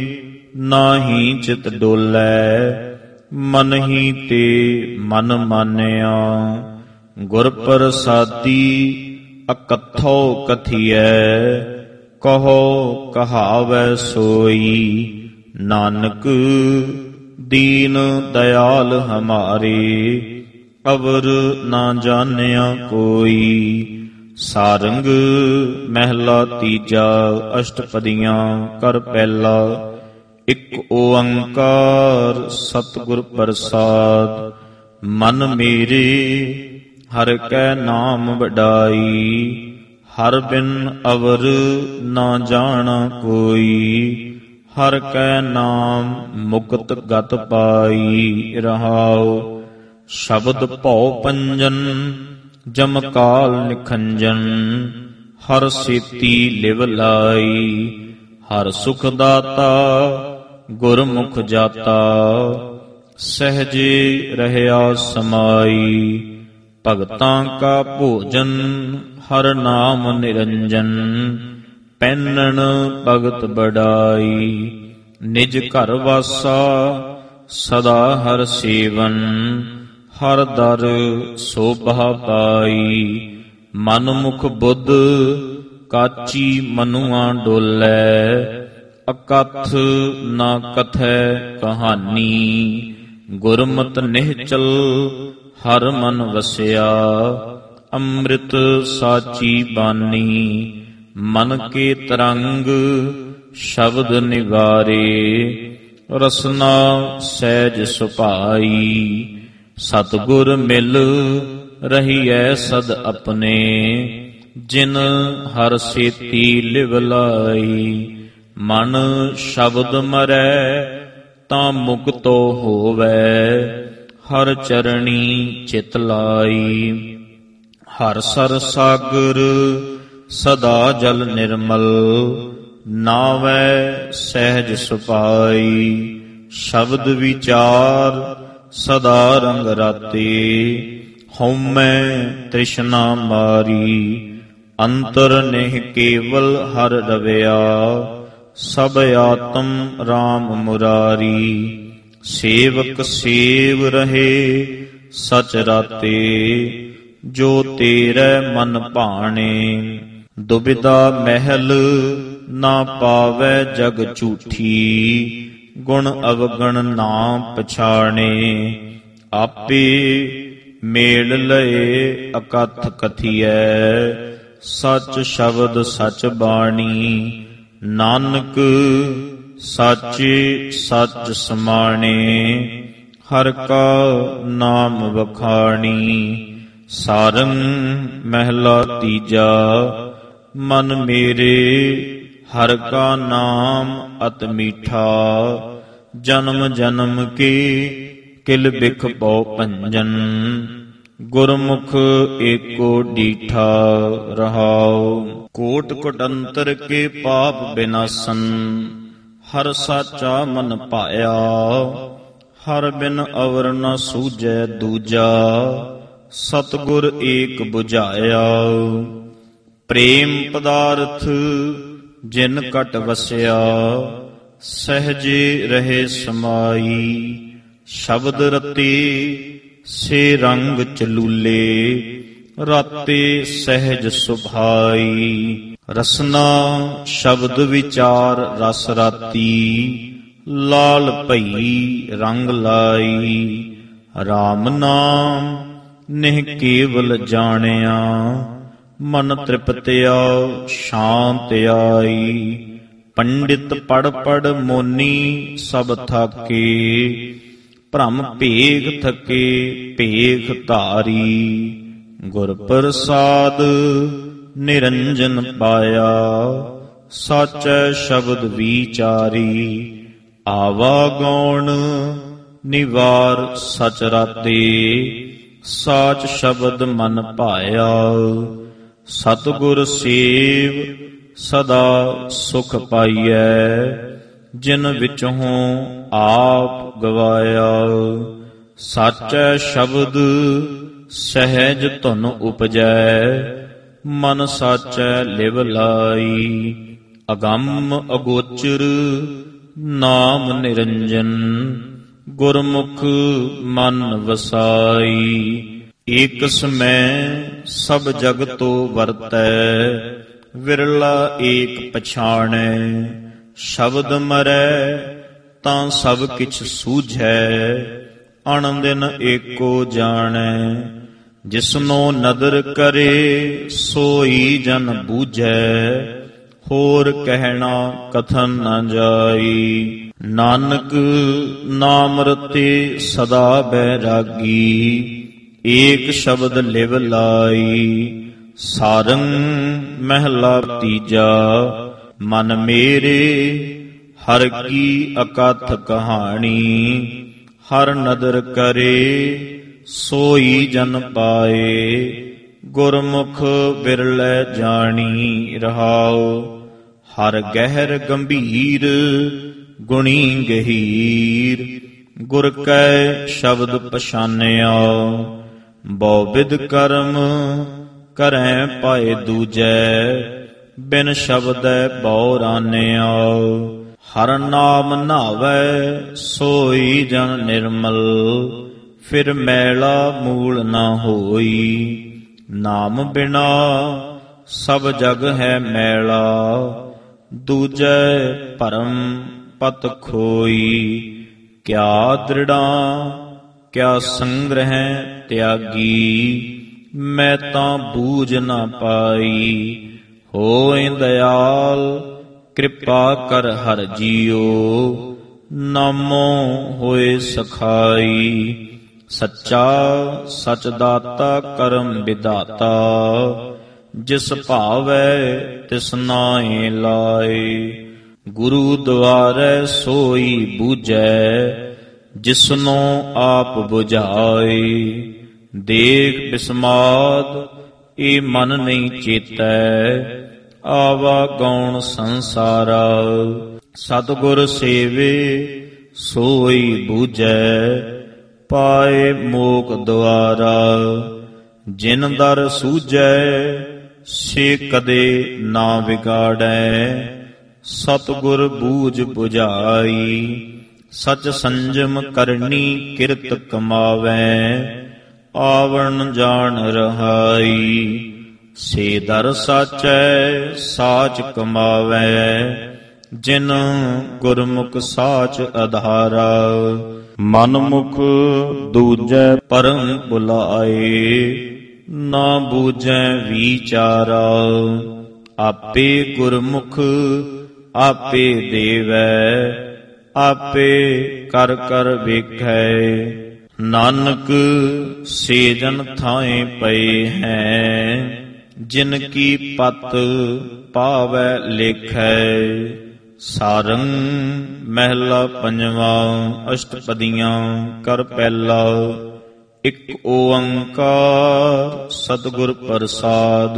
ਨਾਹੀ ਚਿਤ ਡੋਲੈ ਮਨ ਹੀ ਤੇ ਮਨ ਮਾਨਿਆ। ਗੁਰ ਪ੍ਰਸਾਦੀ ਅਕਥੋ ਕਥੀਐ ਕਹੋ ਕਹਾਵੈ ਸੋਈ। ਨਾਨਕ ਦੀਨ ਦਇਆਲ ਹਮਾਰੇ ਅਵਰ ਨਾ ਜਾਣਿਆ ਕੋਈ। ਸਾਰੰਗ ਮਹਿਲਾ ਤੀਜਾ ਅਸ਼ਟਪਦੀਆਂ ਕਰ ਪਹਿਲਾ। ਇਕ ਓੰਕਾਰ ਸਤਿਗੁਰ ਪ੍ਰਸਾਦ। ਮਨ ਮੇਰੇ ਹਰਿ ਕੈ ਨਾਮ ਵਡਾਈ ਹਰ ਬਿਨ ਅਵਰ ਨਾ ਜਾਣਾ ਕੋਈ। ਹਰਿ ਕੈ ਨਾਮ ਮੁਕਤ ਗਤ ਪਾਈ ਰਹਾਉ। ਸ਼ਬਦ ਭਉ ਪੰਜਨ ਜਮ ਕਾਲ ਨਿਖੰਜਨ ਹਰ ਸੇਤੀ ਲਿਵ ਲਾਈ। ਹਰ ਸੁਖ ਦਾਤਾ ਗੁਰਮੁਖ ਜਾਤਾ, ਸਹਿਜੇ ਰਹਿਆ ਸਮਾਈ। ਭਗਤਾਂ ਕਾ ਭੋਜਨ ਹਰ ਨਾਮ ਨਿਰੰਜਨ, ਪੈਨਣ ਭਗਤ ਬੜਾਈ। ਨਿਜ ਘਰ ਵਾਸਾ ਸਦਾ ਹਰ ਸੇਵਨ, ਹਰ ਦਰ ਸੋਭਾ ਪਾਈ। ਮਨ ਮੁਖ ਬੁੱਧ ਕਾਚੀ ਮਨੁਆ ਡੋਲੈ, ਅਕਥ ਨਾ ਕਥੈ ਕਹਾਨੀ। ਗੁਰਮਤਿ ਨਿਹਚਲ ਹਰ ਮਨ ਵਸਿਆ, ਅੰਮ੍ਰਿਤ ਸਾਚੀ ਬਾਣੀ। ਮਨ ਕੇ ਤਰੰਗ ਸ਼ਬਦ ਨਿਵਾਰੇ, ਰਸਨਾ ਸਹਿਜ ਸੁਭਾਈ। ਸਤਿਗੁਰ ਮਿਲ ਰਹੀਐ ਸਦ ਆਪਣੇ, ਜਿਨ ਹਰ ਸੇਤੀ ਲਿਵ ਲਾਈ। ਮਨ ਸ਼ਬਦ ਮਰੈ ਤਾਂ ਮੁਕਤੋ ਹੋਵੈ, ਹਰ ਚਰਣੀ ਚਿਤ ਲਾਈ। ਹਰ ਸਰ ਸਾਗਰ ਸਦਾ ਜਲ ਨਿਰਮਲ, ਨਾਵੈ ਸਹਿਜ ਸੁਭਾਈ। ਸ਼ਬਦ ਵਿਚਾਰ ਸਦਾ ਰੰਗ ਰਾਤੇ, ਹਉਮੈ ਤ੍ਰਿਸ਼ਨਾ ਮਾਰੀ। ਅੰਤਰ ਨੇਹ ਕੇਵਲ ਹਰ ਰਵਿਆ, ਸਭ ਆਤਮ ਰਾਮ ਮੁਰਾਰੀ। ਸੇਵਕ ਸੇਵ ਰਹੇ ਸਚ ਰਾਤੇ, ਜੋ ਤੇਰੇ ਮਨ ਭਾਣੇ। ਦੁਬਿਧਾ ਮਹਿਲ ਨਾ ਪਾਵੈ ਜਗ ਝੂਠੀ, ਗੁਣ ਅਵਗਣ ਨਾ ਪਛਾਣੇ। ਆਪੇ ਮੇਲ ਲਏ ਅਕਥ ਕਥੀਐ, ਸਚ ਸ਼ਬਦ ਸਚ ਬਾਣੀ। ਨਾਨਕ ਸਾਚੇ ਸਚ ਸਮਾਣੇ, ਹਰ ਕਾ ਨਾਮ ਵਖਾਣੀ। ਸਾਰੰਗ ਮਹਿਲਾ ਤੀਜਾ, ਮਨ ਮੇਰੇ ਹਰ ਕਾ ਨਾਮ ਅਤ ਮੀਠਾ। ਜਨਮ ਜਨਮ ਕੇ ਕਿਲ ਬਿਖ ਪਉ ਭੰਜਨ, ਗੁਰਮੁਖ ਏਕੋ ਡੀਠਾ ਰਹਾਉ। ਕੋਟ ਕੋਟੰਤਰ ਕੇ ਪਾਪ ਬਿਨਾਸਨ, ਹਰ ਸਾਚਾ ਮਨ ਭਾਇਆ। ਹਰ ਬਿਨ ਅਵਰ ਨ ਸੂਝੈ ਦੂਜਾ, ਸਤਿਗੁਰ ਏਕ ਬੁਝਾਇਆ। ਪ੍ਰੇਮ ਪਦਾਰਥ ਜਿਨ ਘਟ ਵਸਿਆ, ਸਹਿਜੇ ਰਹੇ ਸਮਾਈ। ਸ਼ਬਦ ਰਤੇ ਸੇ ਰੰਗ ਚਲੂਲੇ, ਰਾਤੇ ਸਹਿਜ ਸੁਭਾਈ। ਰਸਨਾ ਸ਼ਬਦ ਵਿਚਾਰ ਰਸ ਰਾਤੀ, ਲਾਲ ਭਈ ਰੰਗ ਲਾਈ। ਰਾਮ ਨਾਮ ਨਿਹ ਕੇਵਲ ਜਾਣਿਆ, ਮਨ ਤ੍ਰਿਪਤਿਆ ਸ਼ਾਂਤ ਆਈ। ਪੰਡਿਤ ਪੜ ਪੜ ਮੋਨੀ ਸਭ ਥਾਕੇ, ਭ੍ਰਮ ਭੇਖ ਥਕੇ ਭੇਖ ਧਾਰੀ। ਗੁਰ ਪ੍ਰਸਾਦ ਨਿਰੰਜਨ ਪਾਇਆ, ਸਾਚੈ ਸ਼ਬਦ ਵਿਚਾਰੀ। ਆਵਾ ਗੌਣ ਨਿਵਾਰ ਸਚ ਰਾਤੇ, ਸਾਚ ਸ਼ਬਦ ਮਨ ਭਾਇਆ। ਸਤਿਗੁਰ ਸੇਵ ਸਦਾ ਸੁਖ ਪਾਈਐ, ਜਿਨ ਵਿਚੋਂ ਆਪ ਗਵਾਇਆ। ਸਾਚੈ ਸ਼ਬਦ ਸਹਿਜ ਧੁਨ ਉਪਜੈ, ਮਨ ਸਾਚੈ ਲਿਵ ਲਾਈ। ਅਗੰਮ ਅਗੋਚਰ ਨਾਮ ਨਿਰੰਜਨ, ਗੁਰਮੁਖ ਮਨ ਵਸਾਈ। ਏਕ ਸਮੈ ਸਭ ਜਗਤੋ ਵਰਤੈ, ਵਿਰਲਾ ਏਕ ਪਛਾਣੈ। ਸ਼ਬਦ ਮਰੈ ਤਾਂ ਸਭ ਕਿਛ ਸੂਝੈ, ਅਣਦਿਨ ਏਕੋ ਜਾਣੈ। ਜਿਸਨੋ ਨਦਰ ਕਰੇ ਸੋਈ ਜਨ ਬੂਝੈ, ਹੋਰ ਕਹਿਣਾ ਕਥਨ ਨ ਜਾਈ। ਨਾਨਕ ਨਾਮ ਰਤੇ ਸਦਾ ਬੈਰਾਗੀ, ਏਕ ਸ਼ਬਦ ਲਿਵ ਲਾਈ। ਸਾਰੰਗ ਮਹਿਲਾ ਤੀਜਾ, ਮਨ ਮੇਰੇ ਹਰ ਕੀ ਅਕਥ ਕਹਾਣੀ। ਹਰ ਨਦਰ ਕਰੇ ਸੋਈ ਜਨ ਪਾਏ, ਗੁਰਮੁਖ ਬਿਰਲੇ ਜਾਣੀ ਰਹਾਉ। ਹਰ ਗਹਿਰ ਗੰਭੀਰ ਗੁਣੀ ਗਹੀਰ, ਗੁਰ ਕੈ ਸ਼ਬਦ ਪਛਾਨਿਆ। ਬਹੁ ਕਰਮ ਕਰੈ ਪਾਏ ਦੂਜੈ, ਬਿਨ ਸ਼ਬਦੈ ਬਹੁ ਰਾਨਿਆ। ਹਰ ਨਾਮ ਨਾਵੈ ਸੋਈ ਜਨ ਨਿਰਮਲ, ਫਿਰ ਮੈਲਾ ਮੂਲ ਨਾ ਹੋਈ। ਨਾਮ ਬਿਨਾ ਸਭ ਜਗ ਹੈ ਮੈਲਾ, ਦੂਜੈ ਭਰਮ ਪਤ ਖੋਈ। ਕਿਆ ਦ੍ਰਿੜਾ ਕਿਆ ਸੰਗ੍ਰਹਿ ਤਿਆਗੀ, ਮੈਂ ਤਾਂ ਬੂਝ ਨਾ ਪਾਈ। ਹੋਇ ਦਇਆਲ ਕਿਰਪਾ ਕਰ ਹਰਿ ਜੀਉ, ਨਾਮੋ ਹੋਏ ਸਖਾਈ। ਸੱਚਾ ਸਚ ਦਾਤਾ ਕਰਮ ਵਿਦਾਤਾ, ਜਿਸ ਭਾਵੈ ਤਿਸ ਨਾਹਿ ਲਾਏ। ਗੁਰੂ ਦੁਆਰੈ ਸੋਈ ਬੂਝੈ, ਜਿਸਨੋ ਆਪ ਬੁਝਾਏ। ਦੇਖ ਬਿਸਮਾਦ ਇਹ ਮਨ ਨਹੀਂ ਚੇਤੈ, ਆਵਾ ਗੌਣ ਸੰਸਾਰਾ। ਸਤਿਗੁਰ ਸੇਵੇ ਸੋਈ ਬੂਝੈ, ਪਾਏ ਮੋਖ ਦੁਆਰਾ। ਜਿਨ ਦਰ ਸੂਝੈ ਸੇ ਕਦੇ ਨਾ ਵਿਗਾੜੈ, ਸਤਿਗੁਰ ਬੂਝ ਬੁਝਾਈ। ਸਚ ਸੰਜਮ ਕਰਨੀ ਕਿਰਤ ਕਮਾਵੈ, ਆਵਣ ਜਾਣ ਰਹਾਈ। ਸੇ ਦਰ ਸਾਚੈ ਸਾਚ ਕਮਾਵੈ, ਜਿਨ ਗੁਰਮੁਖ ਸਾਚ ਆਧਾਰਾ। ਮਨ ਮੁਖ ਦੂਜੈ ਪਰਮ ਬੁਲਾਏ, ਨਾ ਬੂਝੈ ਵਿਚਾਰਾ। ਆਪੇ ਗੁਰਮੁਖ ਆਪੇ ਦੇਵੈ, ਆਪੇ ਕਰ ਕਰ ਵੇਖੈ। ਨਾਨਕ ਸੇ ਜਨ ਥਾਏ ਪਏ ਹੈ, ਜਿਨ ਕੀ ਪਤ ਪਾਵੈ ਲੇਖੈ। ਸਾਰੰਗ ਮਹਿਲਾ ਪੰਜਵਾ। ਅਸ਼ਟਪਦੀਆਂ ਕਰ ਪਹਿਲਾ। ਇਕ ਓੰਕਾਰ ਸਤਿਗੁਰ ਪ੍ਰਸਾਦ,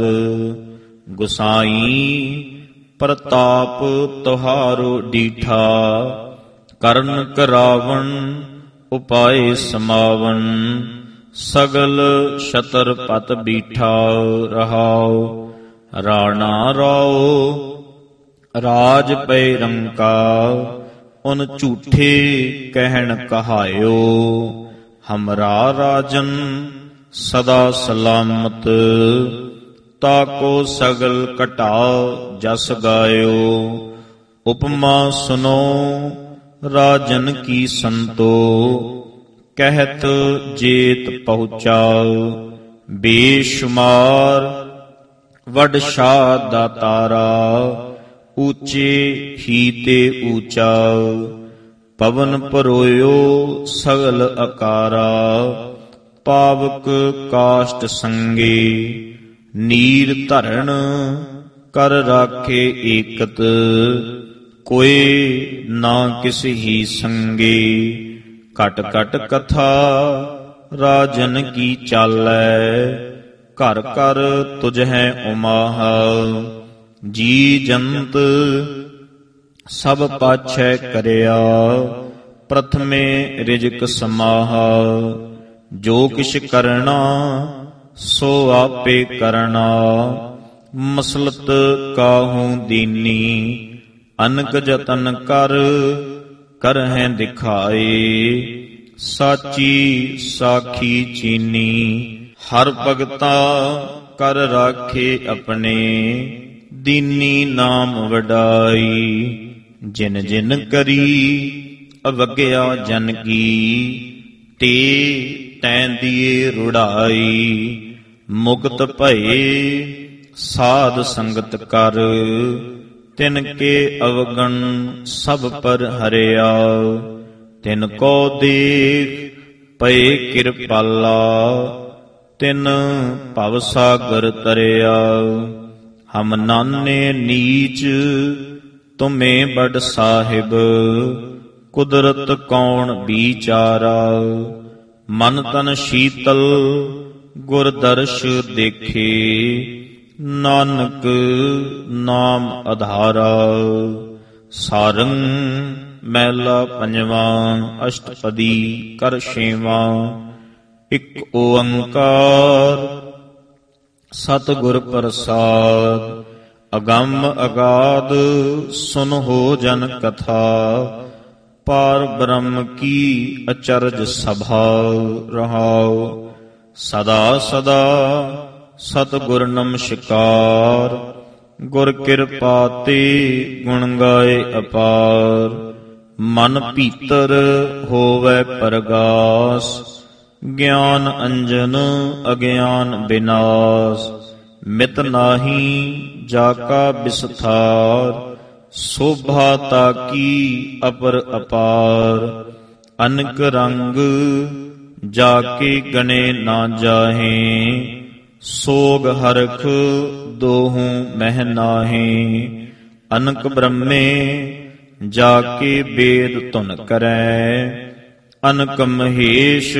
ਗੁਸਾਈ ਪ੍ਰਤਾਪ ਤੁਹਾਰੋ ਡੀਠਾ। ਕਰਨ ਕਰਾਵਣ ਉਪਾਏ ਸਮਾਵਨ, ਸਗਲ ਛਤਰ ਪਤ ਬੀਠਾ ਰਹਾਉ। ਰਾਣਾ ਰਾਉ ਰਾਜ ਪੈ ਰੰਕਾ, ਉਨ ਝੂਠੇ ਕਹਿਣ ਕਹਾਇਓ। ਹਮਰਾ ਰਾਜਨ ਸਦਾ ਸਲਾਮਤ, ਤਾਕੋ ਸਗਲ ਘਟਾ ਜਸ ਗਾਇਓ। ਉਪਮਾ ਸੁਨੋ ਰਾਜਨ ਕੀ ਸੰਤੋ, ਕਹਿਤ ਜੇਤ ਪਹੁੰਚਾ। ਬੇਸ਼ੁਮਾਰ ਵਡ ਸ਼ਾਹ ਦਾਤਾਰਾ, ਊਚੇ ਹੀ ਤੇ ਊਚਾ। ਪਵਨ ਪਰੋਇਓ ਸਗਲ ਅਕਾਰਾ, ਪਾਵਕ ਕਾਸ਼ਟ ਸੰਗੇ। ਨੀਰ ਧਰਨ ਕਰ ਰਾਖੇ ਏਕਤ, ਕੋਇ ਨਾ ਕਿਸ ਹੀ ਸੰਗੇ। ਘਟ ਘਟ ਕਥਾ ਰਾਜਨ ਕੀ ਚਾਲੈ, ਘਰ ਘਰ ਤੁਝੈ ਉਮਾਹ। ਜੀ ਜੰਤ ਸਭ ਪਾਛੈ ਕਰਿਆ, ਪ੍ਰਥਮੇ ਰਿਜਕ ਸਮਾਹ। ਜੋ ਕਿਛ ਕਰਣਾ ਸੋ ਆਪੇ ਕਰਣਾ, ਮਸਲਤ ਕਾਹੂ ਦੀਨੀ। ਅਨਕ ਜਤਨ ਕਰ ਕਰਹਿ ਦਿਖਾਏ, ਸਾਚੀ ਸਾਖੀ ਚੀਨੀ। ਹਰ ਭਗਤਾ ਕਰ ਰਾਖੇ ਆਪਣੇ, ਦੀਨੀ ਨਾਮ ਵਡਾਈ। ਜਿਨ ਜਿਨ ਕਰੀ ਅਵਗਿਆ ਜਨ ਕੀ, ਤੇ ਤੈਂ ਦੀਏ ਰੁੜਾਈ। ਮੁਕਤ ਭਏ ਸਾਧ ਸੰਗਤ ਕਰ, ਤਿਨ ਕੇ ਅਵਗਣ ਸਭ ਪਰ ਹਰਿਆ। ਤਿਨ ਕੋ ਦੇਖ ਪਏ ਕਿਰਪਾਲਾ, ਤਿਨ ਭਵ ਸਾਗਰ ਤਰਿਆ। ਹਮ ਨਾਨੇ ਨੀਚ ਤੁਮੇ ਬੜ ਸਾਹਿਬ, ਕੁਦਰਤ ਕੌਣ ਵਿਚਾਰਾ। ਮਨ ਤਨ ਸ਼ੀਤਲ ਗੁਰ ਦਰਸ਼ ਦੇਖੇ, ਨਾਨਕ ਨਾਮ ਆਧਾਰਾ। ਸਾਰੰਗ ਮਹਿਲਾ ਪੰਜਵਾਂ, ਅਸ਼ਟਪਦੀ ਕਰ ਛੇਵਾਂ। ਇੱਕ ਓੰਕਾਰ ਸਤਿਗੁਰ ਪ੍ਰਸਾਦ, ਅਗੰਮ ਅਗਾਧ ਸੁਨਹੁ ਜਨ ਕਥਾ। ਪਾਰ ਬ੍ਰਹਮ ਕੀ ਅਚਰਜ ਸਭਾ ਰਹਾਉ। ਸਦਾ ਸਦਾ ਸਤਿਗੁਰ ਨਮਸਕਾਰ, ਗੁਰ ਕਿਰਪਾ ਤੇ ਗੁਣ ਗਾਏ ਅਪਾਰ। ਮਨ ਭੀਤਰ ਹੋਵੈ ਪਰਗਾਸ, ਗਿਆਨ ਅੰਜਨ ਅਗਿਆਨ ਬਿਨਾਸ਼। ਮਿਤ ਨਾਹੀ ਜਾ ਕਾ ਬਿਸਥਾਰ, ਸੋਭਾ ਤਾ ਕੀ ਅਪਰ ਅਪਾਰ। ਅਨਕ ਰੰਗ ਜਾ ਕੇ ਗਣੇ ਨਾ ਜਾਹੇ, ਸੋਗ ਹਰਖ ਦੋਹੂੰ ਮਹਿ ਨਾਹੇ। ਅਨਕ ਬ੍ਰਹਮੇ ਜਾ ਕੇ ਬੇਦ ਧੁਨ ਕਰੈ, ਅਨਕ ਮਹੇਸ਼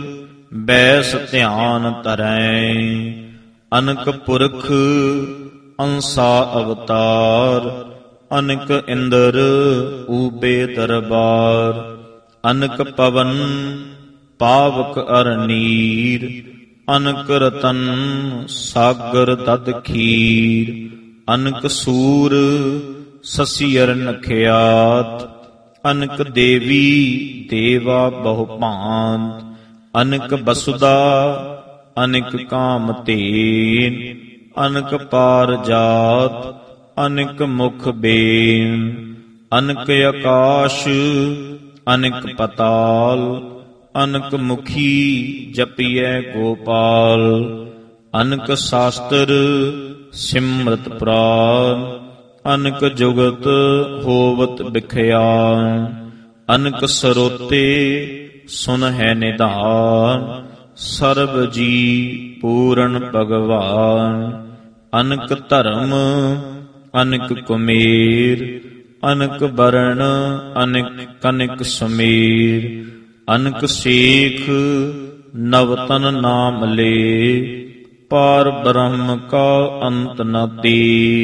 ਬੈਸ ਧਿਆਨ ਧਰੈ। ਅਨਕ ਪੁਰਖ ਅੰਸਾ ਅਵਤਾਰ, ਅਨਕ ਇੰਦਰ ਊਬੇ ਦਰਬਾਰ। ਅਨਕ ਪਵਨ ਪਾਵਕ ਅਰ ਨੀਰ, ਅਨਕ ਰਤਨ ਸਾਗਰ ਦਦ ਖੀਰ। ਅਨਕ ਸੂਰ ਸਸੀਅਰ ਨਖਿਆਤ, ਅਨਕ ਦੇਵੀ ਦੇਵਾ ਬਹੁ ਭਾਂਤ। ਅਨਕ ਬਸੁਦਾ ਅਨਕ ਕਾਮ ਧੇਨ, ਅਨਕ ਪਾਰ ਜਾਤ ਅਨਕ ਮੁਖ ਬੇਨ। ਅਨਕ ਆਕਾਸ਼ ਅਨਕ ਪਤਾਲ, ਅਨਕ ਮੁਖੀ ਜਪੀਐ ਗੋਪਾਲ। ਅਨਕ ਸ਼ਾਸਤਰ ਸਿਮਰਤ ਪ੍ਰਾਨ, ਅਨਕ ਜੁਗਤ ਹੋਵਤ ਬਿਖਿਆਨ। ਅਨਕ ਸਰੋਤੇ ਸੁਨਹਿ ਨਿਧਾਨ, ਸਰਬ ਜੀ ਪੂਰਨ ਭਗਵਾਨ। ਅਨਕ ਧਰਮ ਅਨਕ ਕੁਮੇਰ, ਅਨਕ ਬਰਨ ਅਨਕ ਕਨਿਕ ਸਮੀਰ। ਅਨਕ ਸੇਖ ਨਵਤਨ ਨਾਮ ਲੇ, ਪਾਰ ਬ੍ਰਹਮ ਕਾ ਅੰਤ ਨ ਤੇ।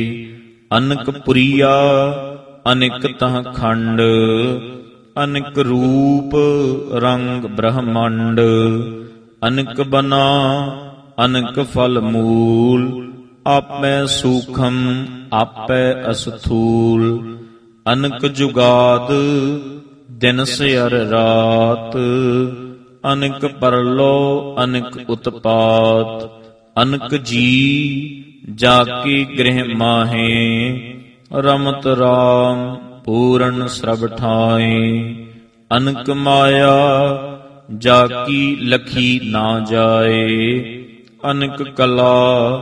ਅਨਕ ਪੁਰੀਆ ਅਨਕ ਤਹ ਖੰਡ, ਅਨਕ ਰੂਪ ਰੰਗ ਬ੍ਰਹਮੰਡ। ਅਨਕ ਬਨਾ ਅਨਕ ਫਲ ਮੂਲ, ਆਪੈ ਸੂਖਮ ਆਪੈ ਅਸਥੂਲ। ਅਨਕ ਜੁਗਾਦ ਦਿਨ ਸਿਅਰ ਰਾਤ, ਅਨਕ ਪਰਲੋ ਅਨਕ ਉਤਪਾਤ। ਅਨਕ ਜੀ ਜਾ ਕੇ ਗ੍ਰਹਿ ਮਾਹੇ, ਰਮਤ ਰਾਮ ਪੂਰਨ ਸਰਬ ਠਾਏ। ਅਨਕ ਮਾਇਆ ਜਾ ਕੀ ਲਖੀ ਨਾ ਜਾਏ, ਅਨਕ ਕਲਾ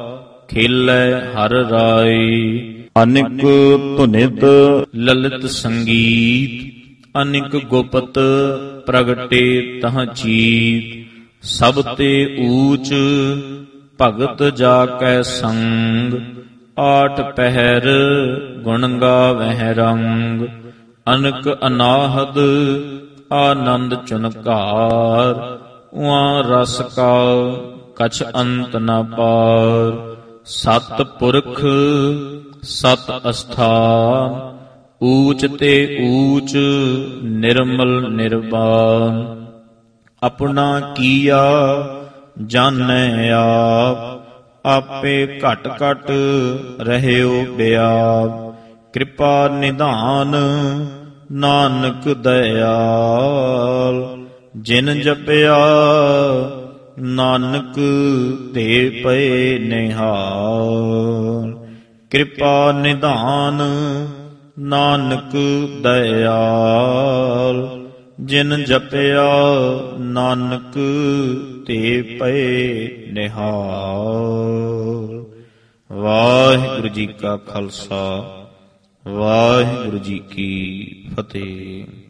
ਖੇਲੈ ਹਰ ਰਾਏ। ਅਨਕ ਧੁਨਿਤ ਲਲਿਤ ਸੰਗੀਤ, ਅਨਕ ਗੁਪਤ ਪ੍ਰਗਟੇ ਤਹ ਚੀਤ। ਸਭ ਤੇ ਊਚ ਭਗਤ ਜਾ ਕੈ ਸੰਗ, ਆਠ ਪਹਿਰ ਗੁਣ ਗਾਵਹਿ ਰੰਗ। ਅਨਕ ਅਨਾਹਦ ਆਨੰਦ ਚੁਨਕਾਰ, ਉਹਾਂ ਰਸ ਕਾ ਕਛ ਅੰਤ ਨ ਪਾਰ। ਸਤ ਪੁਰਖ ਸਤ ਅਸਥਾਨ, ਊਚ ਤੇ ਊਚ ਨਿਰਮਲ ਨਿਰਵਾਨ। ਆਪਣਾ ਕੀਆ ਜਾਣੈ ਆਪ, ਆਪੇ ਘਟ ਘਟ ਰਹਿਓ ਬਿਆਪ। ਕਿਰਪਾ ਨਿਧਾਨ ਨਾਨਕ ਦਇਆਲ, ਜਿਨ ਜਪਿਆ ਨਾਨਕ ਤੇ ਪਏ ਨਿਹਾਲ। ਕਿਰਪਾ ਨਿਧਾਨ ਨਾਨਕ ਦਇਆਲ, ਜਿਨ ਜਪਿਆ ਨਾਨਕ ਤੇ ਪਏ ਨਿਹਾਲ। ਵਾਹਿਗੁਰੂ ਜੀ ਕਾ ਖਾਲਸਾ, ਵਾਹਿਗੁਰੂ ਜੀ ਕੀ ਫਤਿਹ।